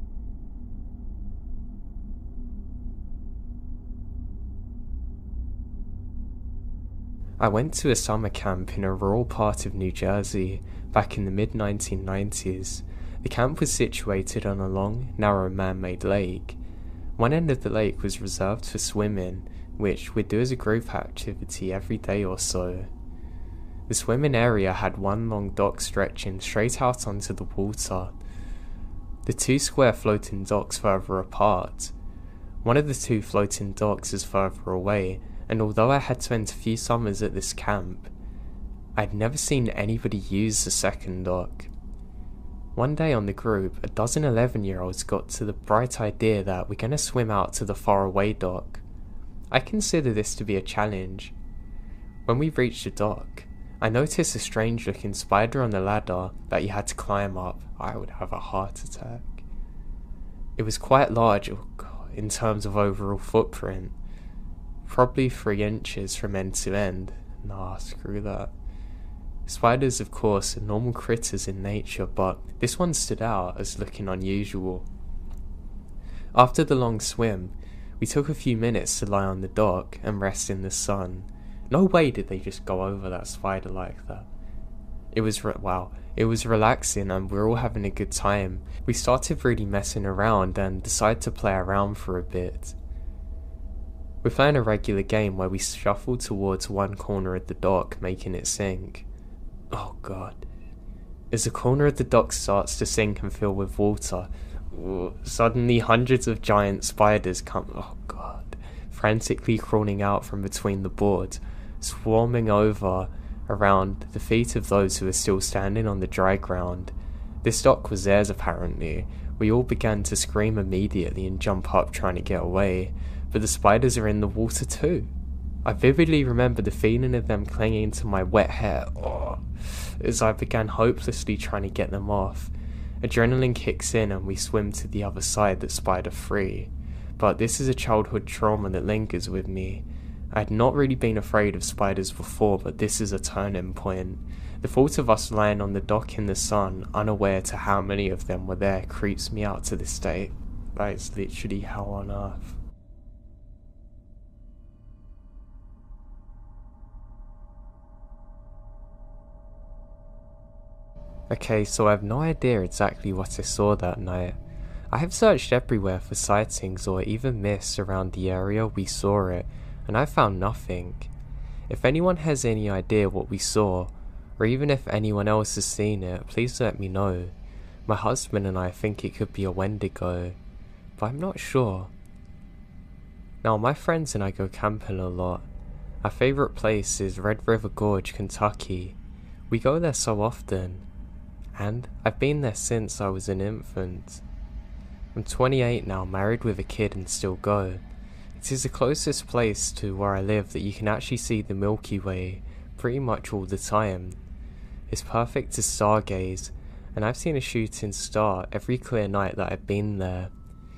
I went to a summer camp in a rural part of New Jersey back in the mid-1990s. The camp was situated on a long, narrow man-made lake. One end of the lake was reserved for swimming, which we'd do as a group activity every day or so. The swimming area had one long dock stretching straight out onto the water. The two square floating docks further apart. One of the two floating docks is further away, and although I had spent a few summers at this camp, I'd never seen anybody use the second dock. One day on the group, a dozen 11-year-olds got to the bright idea that we're going to swim out to the faraway dock. I consider this to be a challenge. When we reached the dock, I noticed a strange-looking spider on the ladder that you had to climb up. I would have a heart attack. It was quite large in terms of overall footprint. Probably 3 inches from end to end. Nah, screw that. Spiders, of course, are normal critters in nature, but this one stood out as looking unusual. After the long swim, we took a few minutes to lie on the dock and rest in the sun. No way did they just go over that spider like that. It was relaxing and we were all having a good time. We started really messing around and decided to play around for a bit. We're playing a regular game where we shuffle towards one corner of the dock, making it sink. Oh god. As the corner of the dock starts to sink and fill with water, suddenly hundreds of giant spiders come, frantically crawling out from between the boards, swarming over around the feet of those who are still standing on the dry ground. This dock was theirs apparently. We all began to scream immediately and jump up trying to get away, but the spiders are in the water too. I vividly remember the feeling of them clinging to my wet hair as I began hopelessly trying to get them off. Adrenaline kicks in and we swim to the other side that's spider free. But this is a childhood trauma that lingers with me. I had not really been afraid of spiders before, but this is a turning point. The thought of us lying on the dock in the sun, unaware to how many of them were there, creeps me out to this day. That is literally hell on earth. Okay, so I have no idea exactly what I saw that night. I have searched everywhere for sightings or even myths around the area we saw it, and I found nothing. If anyone has any idea what we saw, or even if anyone else has seen it, please let me know. My husband and I think it could be a Wendigo, but I'm not sure. Now, my friends and I go camping a lot. Our favourite place is Red River Gorge, Kentucky. We go there so often, and I've been there since I was an infant. I'm 28 now, married with a kid, and still go. It is the closest place to where I live that you can actually see the Milky Way pretty much all the time. It's perfect to stargaze, and I've seen a shooting star every clear night that I've been there.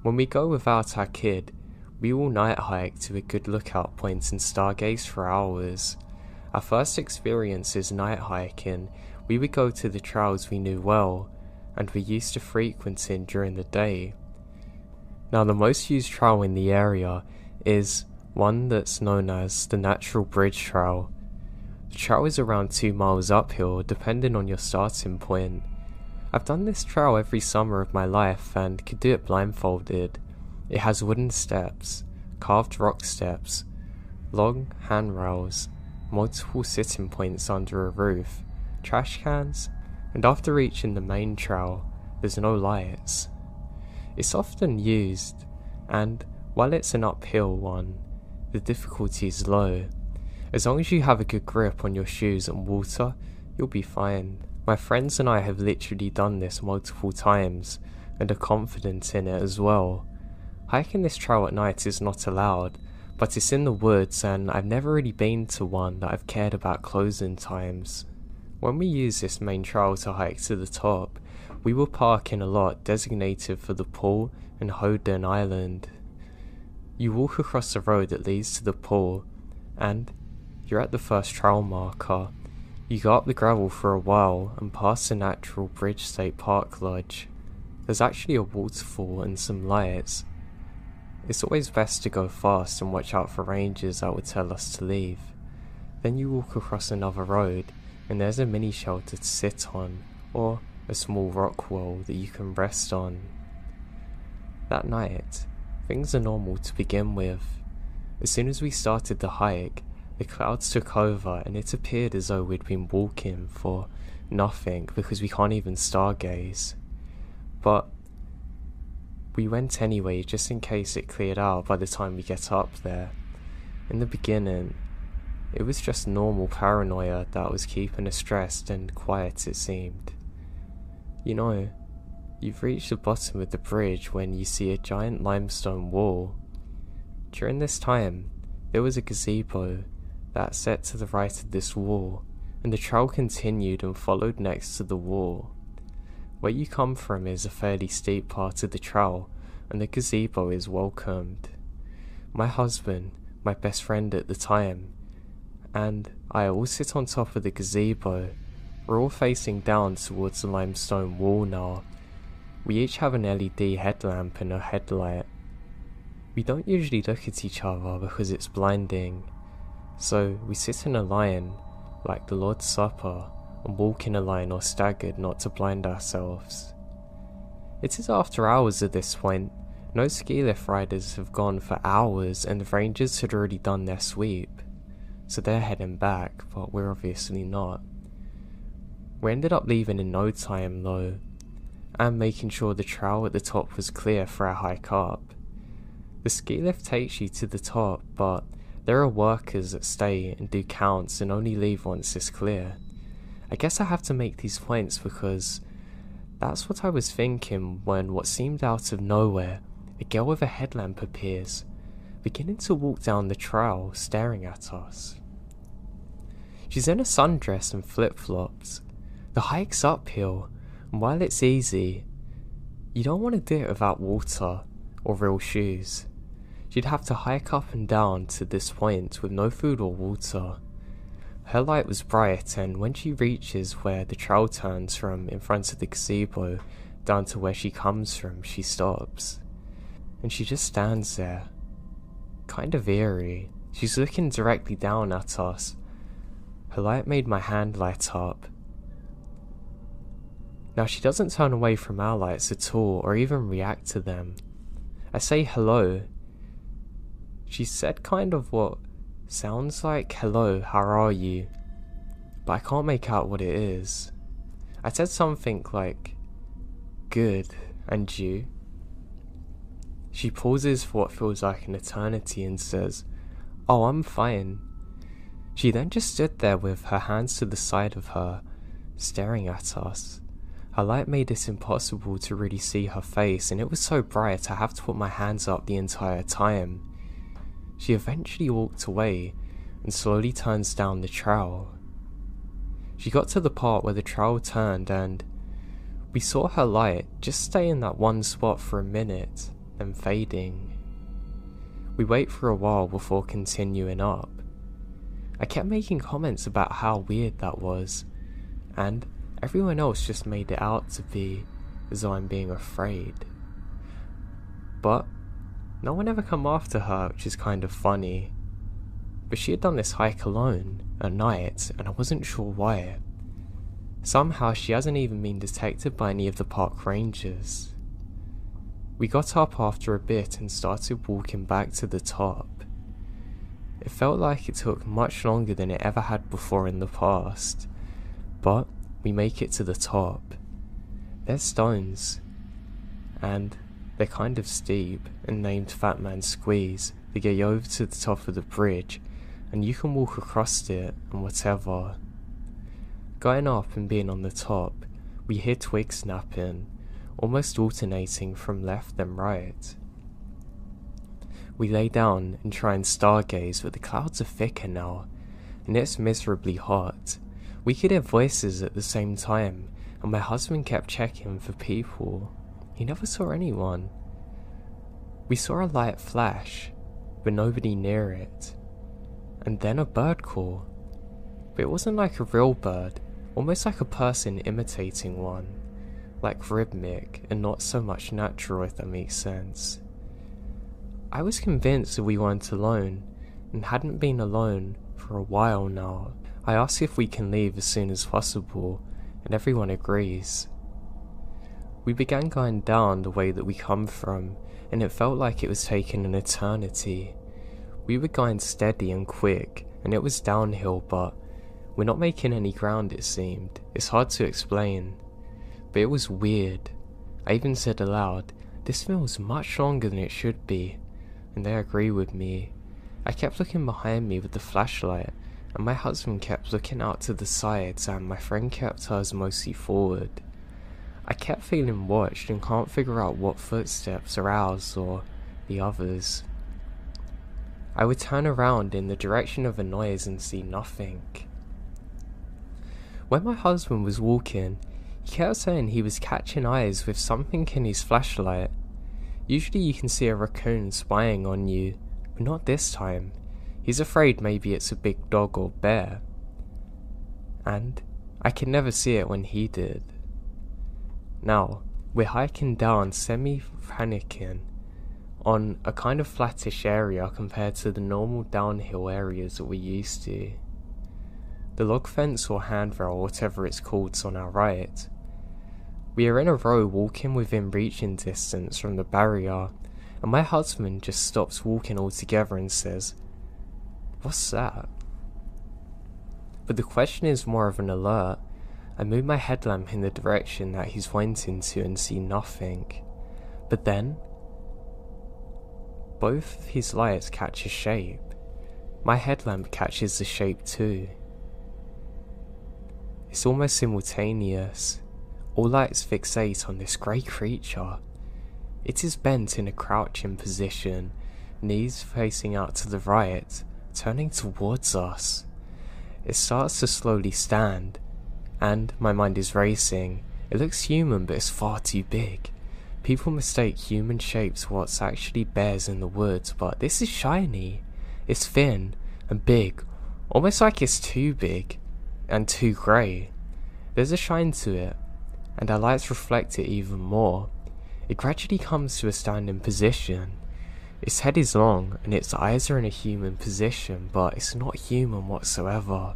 When we go without our kid, we will night hike to a good lookout point and stargaze for hours. Our first experiences night hiking, we would go to the trails we knew well, and were used to frequenting during the day. Now the most used trail in the area is one that's known as the Natural Bridge Trail. The trail is around 2 miles uphill depending on your starting point. I've done this trail every summer of my life and could do it blindfolded. It has wooden steps, carved rock steps, long handrails, multiple sitting points under a roof, trash cans, and after reaching the main trail, there's no lights. It's often used, and while it's an uphill one, the difficulty is low. As long as you have a good grip on your shoes and water, you'll be fine. My friends and I have literally done this multiple times, and are confident in it as well. Hiking this trail at night is not allowed, but it's in the woods and I've never really been to one that I've cared about closing times. When we use this main trail to hike to the top, we will park in a lot designated for the pool and Hoden Island. You walk across the road that leads to the pool, and you're at the first trail marker. You go up the gravel for a while and past the Natural Bridge State Park Lodge. There's actually a waterfall and some lights. It's always best to go fast and watch out for rangers that would tell us to leave. Then you walk across another road and there's a mini shelter to sit on, or a small rock wall that you can rest on. That night, things are normal to begin with. As soon as we started the hike, the clouds took over and it appeared as though we'd been walking for nothing because we can't even stargaze. But we went anyway just in case it cleared out by the time we get up there. In the beginning, it was just normal paranoia that was keeping us stressed and quiet it seemed. You know, you've reached the bottom of the bridge when you see a giant limestone wall. During this time, there was a gazebo that sat to the right of this wall, and the trail continued and followed next to the wall. Where you come from is a fairly steep part of the trail, and the gazebo is welcomed. My husband, my best friend at the time, and I all sit on top of the gazebo. We're all facing down towards the limestone wall now. We each have an LED headlamp and a headlight. We don't usually look at each other because it's blinding, so we sit in a line, like the Lord's Supper, and walk in a line or staggered not to blind ourselves. It is after hours at this point. No ski lift riders have gone for hours and the rangers had already done their sweep, so they're heading back, but we're obviously not. We ended up leaving in no time though, and making sure the trail at the top was clear for our hike up. The ski lift takes you to the top, but there are workers that stay and do counts and only leave once it's clear. I guess I have to make these points because that's what I was thinking when what seemed out of nowhere, a girl with a headlamp appears, beginning to walk down the trail staring at us. She's in a sundress and flip-flops. The hike's uphill, and while it's easy, you don't want to do it without water or real shoes. You'd have to hike up and down to this point with no food or water. Her light was bright, and when she reaches where the trail turns from in front of the gazebo down to where she comes from, she stops. And she just stands there, kind of eerie. She's looking directly down at us. Her light made my hand light up. Now she doesn't turn away from our lights at all or even react to them. I say hello. She said kind of what sounds like hello, how are you? But I can't make out what it is. I said something like, good, and you? She pauses for what feels like an eternity and says, oh, I'm fine. She then just stood there with her hands to the side of her, staring at us. Her light made it impossible to really see her face, and it was so bright I have to put my hands up the entire time. She eventually walked away and slowly turns down the trail. She got to the part where the trail turned and we saw her light just stay in that one spot for a minute. then fading. We wait for a while before continuing up. I kept making comments about how weird that was, and everyone else just made it out to be as though I'm being afraid. But no one ever come after her, which is kind of funny. But she had done this hike alone at night, and I wasn't sure why. Somehow she hasn't even been detected by any of the park rangers. We got up after a bit and started walking back to the top. It felt like it took much longer than it ever had before in the past, but we make it to the top. They're stones, and they're kind of steep and named Fat Man Squeeze. They get you over to the top of the bridge, and you can walk across it and whatever. Going up and being on the top, we hear twigs snapping, almost alternating from left and right. We lay down and try and stargaze, but the clouds are thicker now, and it's miserably hot. We could hear voices at the same time, and my husband kept checking for people. He never saw anyone. We saw a light flash, but nobody near it. And then a bird call. But it wasn't like a real bird, almost like a person imitating one. Like rhythmic and not so much natural, if that makes sense. I was convinced that we weren't alone, and hadn't been alone for a while now. I ask if we can leave as soon as possible, and everyone agrees. We began going down the way that we come from, and it felt like it was taking an eternity. We were going steady and quick, and it was downhill, but we're not making any ground, it seemed. It's hard to explain, but it was weird. I even said aloud, "This feels much longer than it should be," and they agree with me. I kept looking behind me with the flashlight, and my husband kept looking out to the sides, and my friend kept hers mostly forward. I kept feeling watched and can't figure out what footsteps are ours or the others. I would turn around in the direction of a noise and see nothing. When my husband was walking, he kept saying he was catching eyes with something in his flashlight. Usually you can see a raccoon spying on you, but not this time. He's afraid maybe it's a big dog or bear. And I could never see it when he did. Now, we're hiking down semi-panicking on a kind of flattish area compared to the normal downhill areas that we're used to. The log fence or handrail, whatever it's called, is on our right. We are in a row walking within reaching distance from the barrier, and my husband just stops walking altogether and says, "What's that?" But the question is more of an alert. I move my headlamp in the direction that he's pointing to and see nothing. But then, both of his lights catch a shape. My headlamp catches the shape too. It's almost simultaneous. All lights fixate on this grey creature. It is bent in a crouching position, knees facing out to the right, turning towards us. It starts to slowly stand, and my mind is racing. It looks human, but it's far too big. People mistake human shapes for what's actually bears in the woods, but this is shiny. It's thin and big, almost like it's too big and too grey. There's a shine to it, and our lights reflect it even more. It gradually comes to a standing position. Its head is long, and its eyes are in a human position, but it's not human whatsoever.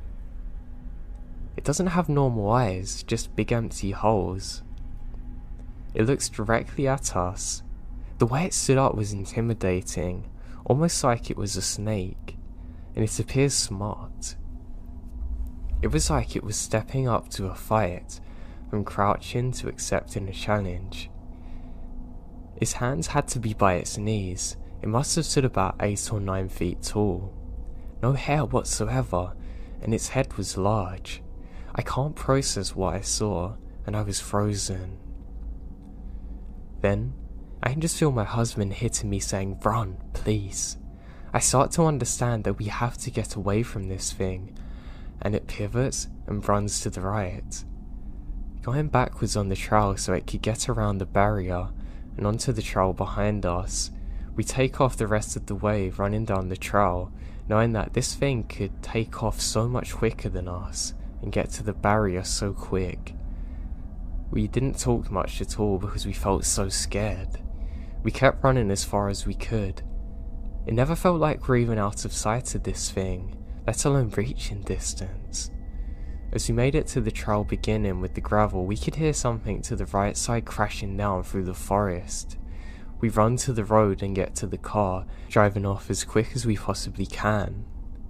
It doesn't have normal eyes, just big empty holes. It looks directly at us. The way it stood up was intimidating, almost like it was a snake, and it appears smart. It was like it was stepping up to a fight, from crouching to accepting a challenge. Its hands had to be by its knees. It must have stood about 8 or 9 feet tall. No hair whatsoever, and its head was large. I can't process what I saw, and I was frozen. Then, I can just feel my husband hitting me saying, "Run, please." I start to understand that we have to get away from this thing, and it pivots and runs to the right, going backwards on the trail so it could get around the barrier and onto the trail behind us. We take off the rest of the way running down the trail, knowing that this thing could take off so much quicker than us and get to the barrier so quick. We didn't talk much at all because we felt so scared. We kept running as far as we could. It never felt like we're even out of sight of this thing, let alone reaching distance. As we made it to the trail beginning with the gravel, we could hear something to the right side crashing down through the forest. We run to the road and get to the car, driving off as quick as we possibly can.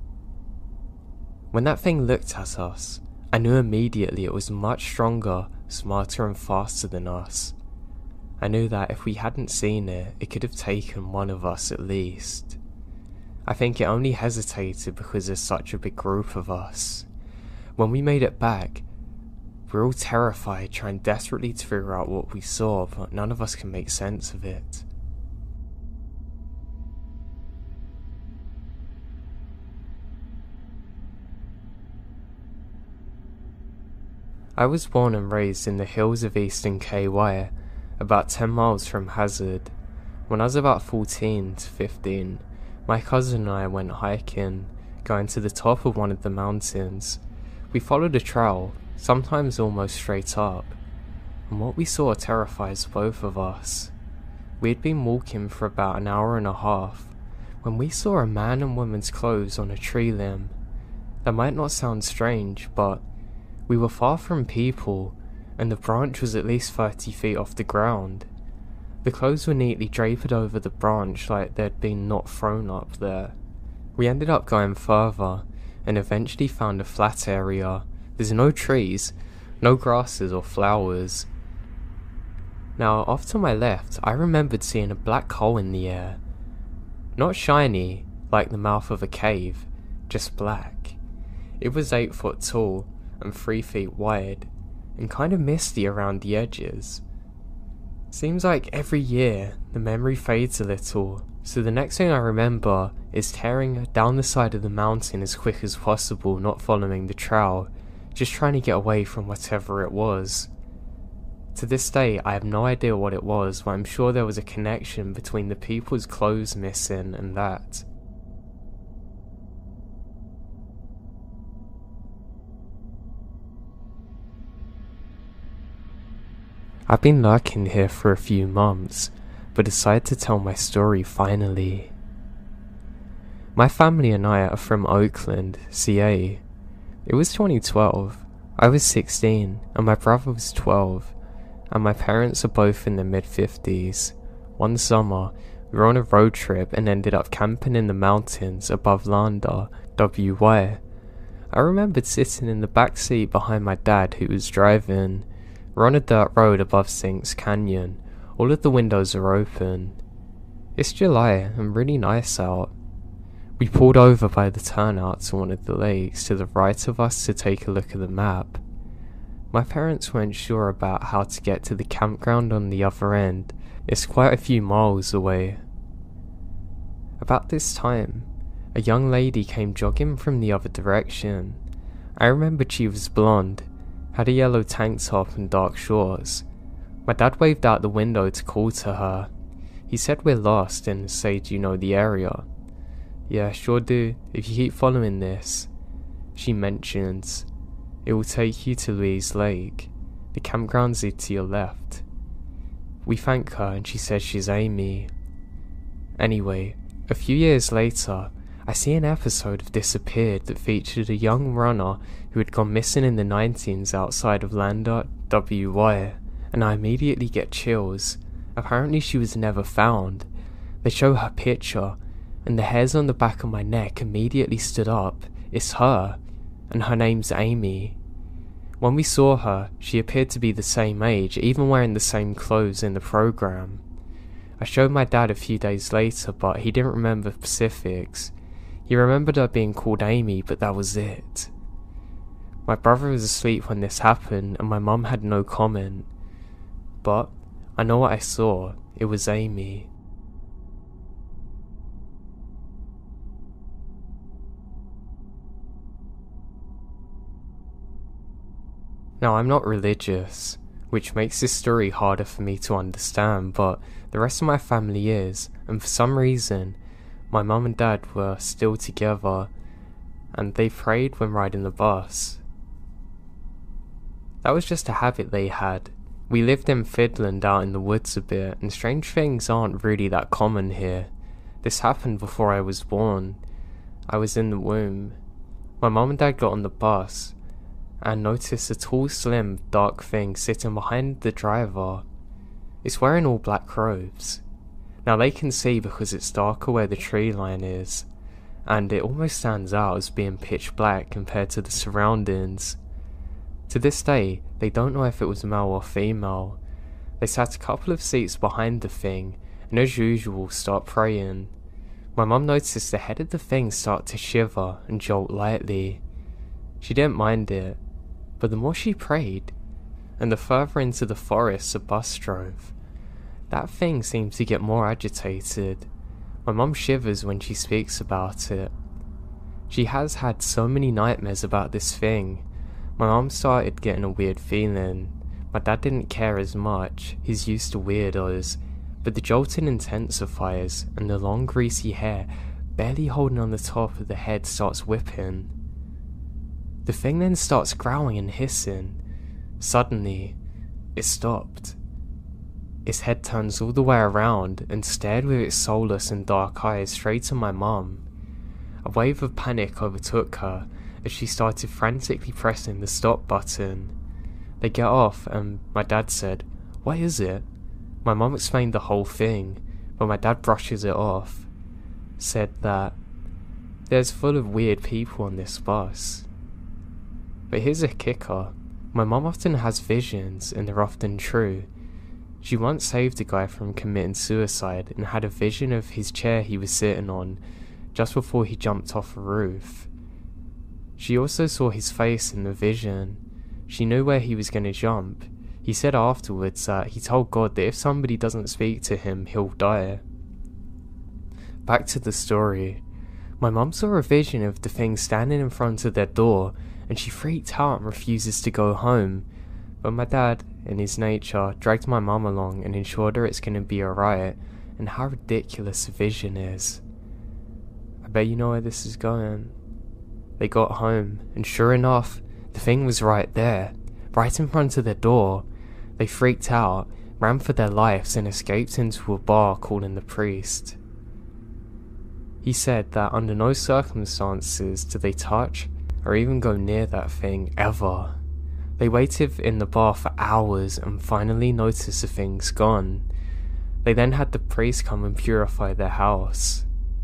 When that thing looked at us, I knew immediately it was much stronger, smarter and faster than us. I knew that if we hadn't seen it, it could have taken one of us at least. I think it only hesitated because there's such a big group of us. When we made it back, we were all terrified, trying desperately to figure out what we saw, but none of us can make sense of it. I was born and raised in the hills of eastern KY, about 10 miles from Hazard. When I was about 14 to 15, my cousin and I went hiking, going to the top of one of the mountains. We followed a trail, sometimes almost straight up, and what we saw terrifies both of us. We had been walking for about an hour and a half when we saw a man and woman's clothes on a tree limb. That might not sound strange, but we were far from people, and the branch was at least 30 feet off the ground. The clothes were neatly draped over the branch like they'd been not thrown up there. We ended up going further, and eventually found a flat area. There's no trees, no grasses or flowers. Now, off to my left, I remembered seeing a black hole in the air. Not shiny, like the mouth of a cave, just black. It was 8 foot tall and 3 feet wide, and kind of misty around the edges. Seems like every year the memory fades a little, so the next thing I remember is tearing down the side of the mountain as quick as possible, not following the trail, just trying to get away from whatever it was. To this day, I have no idea what it was, but I'm sure there was a connection between the people's clothes missing and that. I've been lurking here for a few months, but decided to tell my story finally. My family and I are from Oakland, CA. It was 2012. I was 16, and my brother was 12, and my parents are both in their mid-50s. One summer, we were on a road trip and ended up camping in the mountains above Lander, WY. I remembered sitting in the back seat behind my dad who was driving. We're on a dirt road above Sinks Canyon. All of the windows are open. It's July and really nice out. We pulled over by the turnout to one of the lakes to the right of us to take a look at the map. My parents weren't sure about how to get to the campground on the other end. It's quite a few miles away. About this time, a young lady came jogging from the other direction. I remembered she was blonde, had a yellow tank top and dark shorts. My dad waved out the window to call to her. He said we're lost and said, "Do you know the area?" "Yeah, sure do, if you keep following this." She mentions, "It will take you to Louise Lake. The campground's to your left." We thank her and she says she's Amy. Anyway, a few years later, I see an episode of Disappeared that featured a young runner who had gone missing in the 90s outside of Lander, WY, and I immediately get chills. Apparently she was never found. They show her picture, and the hairs on the back of my neck immediately stood up. It's her, and her name's Amy. When we saw her, she appeared to be the same age, even wearing the same clothes in the program. I showed my dad a few days later, but he didn't remember specifics. He remembered her being called Amy, but that was it. My brother was asleep when this happened, and my mum had no comment. But I know what I saw. It was Amy. Now, I'm not religious, which makes this story harder for me to understand, but the rest of my family is, and for some reason, my mum and dad were still together, and they prayed when riding the bus. That was just a habit they had. We lived in Finland out in the woods a bit, and strange things aren't really that common here. This happened before I was born. I was in the womb. My mum and dad got on the bus, and noticed a tall, slim, dark thing sitting behind the driver. It's wearing all black robes. Now they can see because it's darker where the tree line is, and it almost stands out as being pitch black compared to the surroundings. To this day, they don't know if it was male or female. They sat a couple of seats behind the thing, and as usual start praying. My mum noticed the head of the thing start to shiver and jolt lightly. She didn't mind it, but the more she prayed, and the further into the forest the bus drove, that thing seemed to get more agitated. My mum shivers when she speaks about it. She has had so many nightmares about this thing. My mum started getting a weird feeling. My dad didn't care as much, he's used to weirdos, but the jolting intensifies, and the long greasy hair, barely holding on the top of the head, starts whipping. The thing then starts growling and hissing. Suddenly, it stopped. Its head turns all the way around and stared with its soulless and dark eyes straight at my mum. A wave of panic overtook her as she started frantically pressing the stop button. They get off and my dad said, "What is it?" My mum explained the whole thing, but my dad brushes it off. Said that there's full of weird people on this bus. But here's a kicker. My mum often has visions, and they're often true. She once saved a guy from committing suicide and had a vision of his chair he was sitting on just before he jumped off a roof. She also saw his face in the vision. She knew where he was going to jump. He said afterwards that he told God that if somebody doesn't speak to him, he'll die. Back to the story. My mum saw a vision of the thing standing in front of their door, and she freaked out and refuses to go home. But my dad, in his nature, dragged my mum along and ensured her it's going to be alright, and how ridiculous the vision is. I bet you know where this is going. They got home, and sure enough, the thing was right there, right in front of their door. They freaked out, ran for their lives, and escaped into a bar calling the priest. He said that under no circumstances did they touch or even go near that thing ever. They waited in the bar for hours and finally noticed the thing's gone. They then had the priest come and purify their house.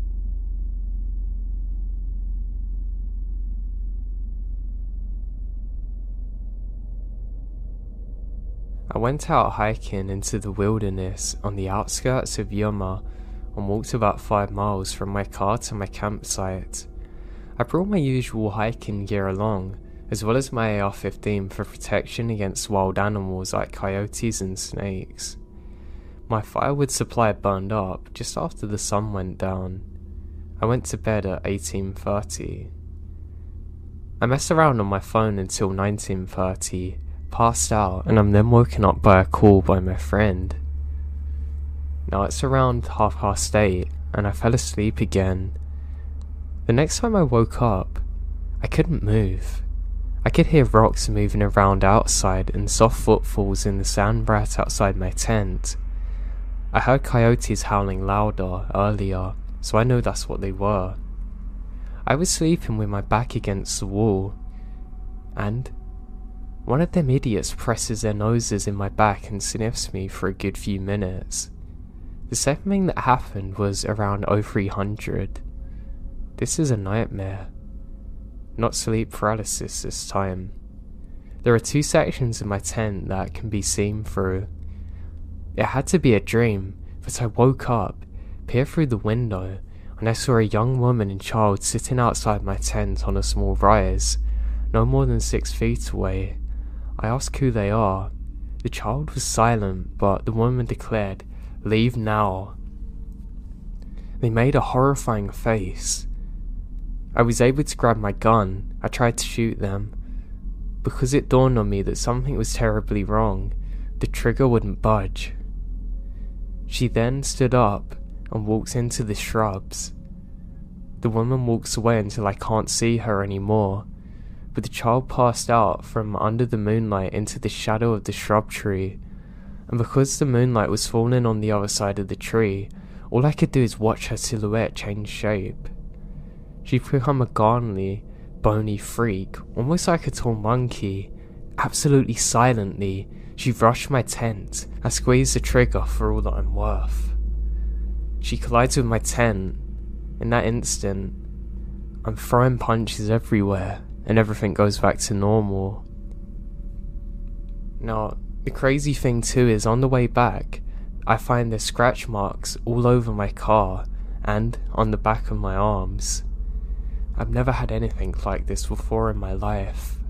I went out hiking into the wilderness on the outskirts of Yuma and walked about 5 miles from my car to my campsite. I brought my usual hiking gear along, as well as my AR-15 for protection against wild animals like coyotes and snakes. My firewood supply burned up just after the sun went down. I went to bed at 18:30. I messed around on my phone until 19:30, passed out, and I'm then woken up by a call by my friend. Now it's around 8:30, and I fell asleep again. The next time I woke up, I couldn't move. I could hear rocks moving around outside and soft footfalls in the sand right outside my tent. I heard coyotes howling louder earlier, so I know that's what they were. I was sleeping with my back against the wall, and one of them idiots presses their noses in my back and sniffs me for a good few minutes. The second thing that happened was around 0300. This is a nightmare. Not sleep paralysis this time. There are 2 sections of my tent that can be seen through. It had to be a dream, but I woke up, peered through the window, and I saw a young woman and child sitting outside my tent on a small rise, no more than 6 feet away. I asked who they are. The child was silent, but the woman declared, "Leave now." They made a horrifying face. I was able to grab my gun. I tried to shoot them, because it dawned on me that something was terribly wrong. The trigger wouldn't budge. She then stood up and walked into the shrubs. The woman walks away until I can't see her anymore, but the child passed out from under the moonlight into the shadow of the shrub tree, and because the moonlight was falling on the other side of the tree, all I could do is watch her silhouette change shape. She'd become a gnarly, bony freak, almost like a tall monkey. Absolutely silently, she rushed my tent. I squeezed the trigger for all that I'm worth. She collides with my tent. In that instant, I'm throwing punches everywhere, and everything goes back to normal. Now, the crazy thing too is on the way back, I find there's scratch marks all over my car and on the back of my arms. I've never had anything like this before in my life.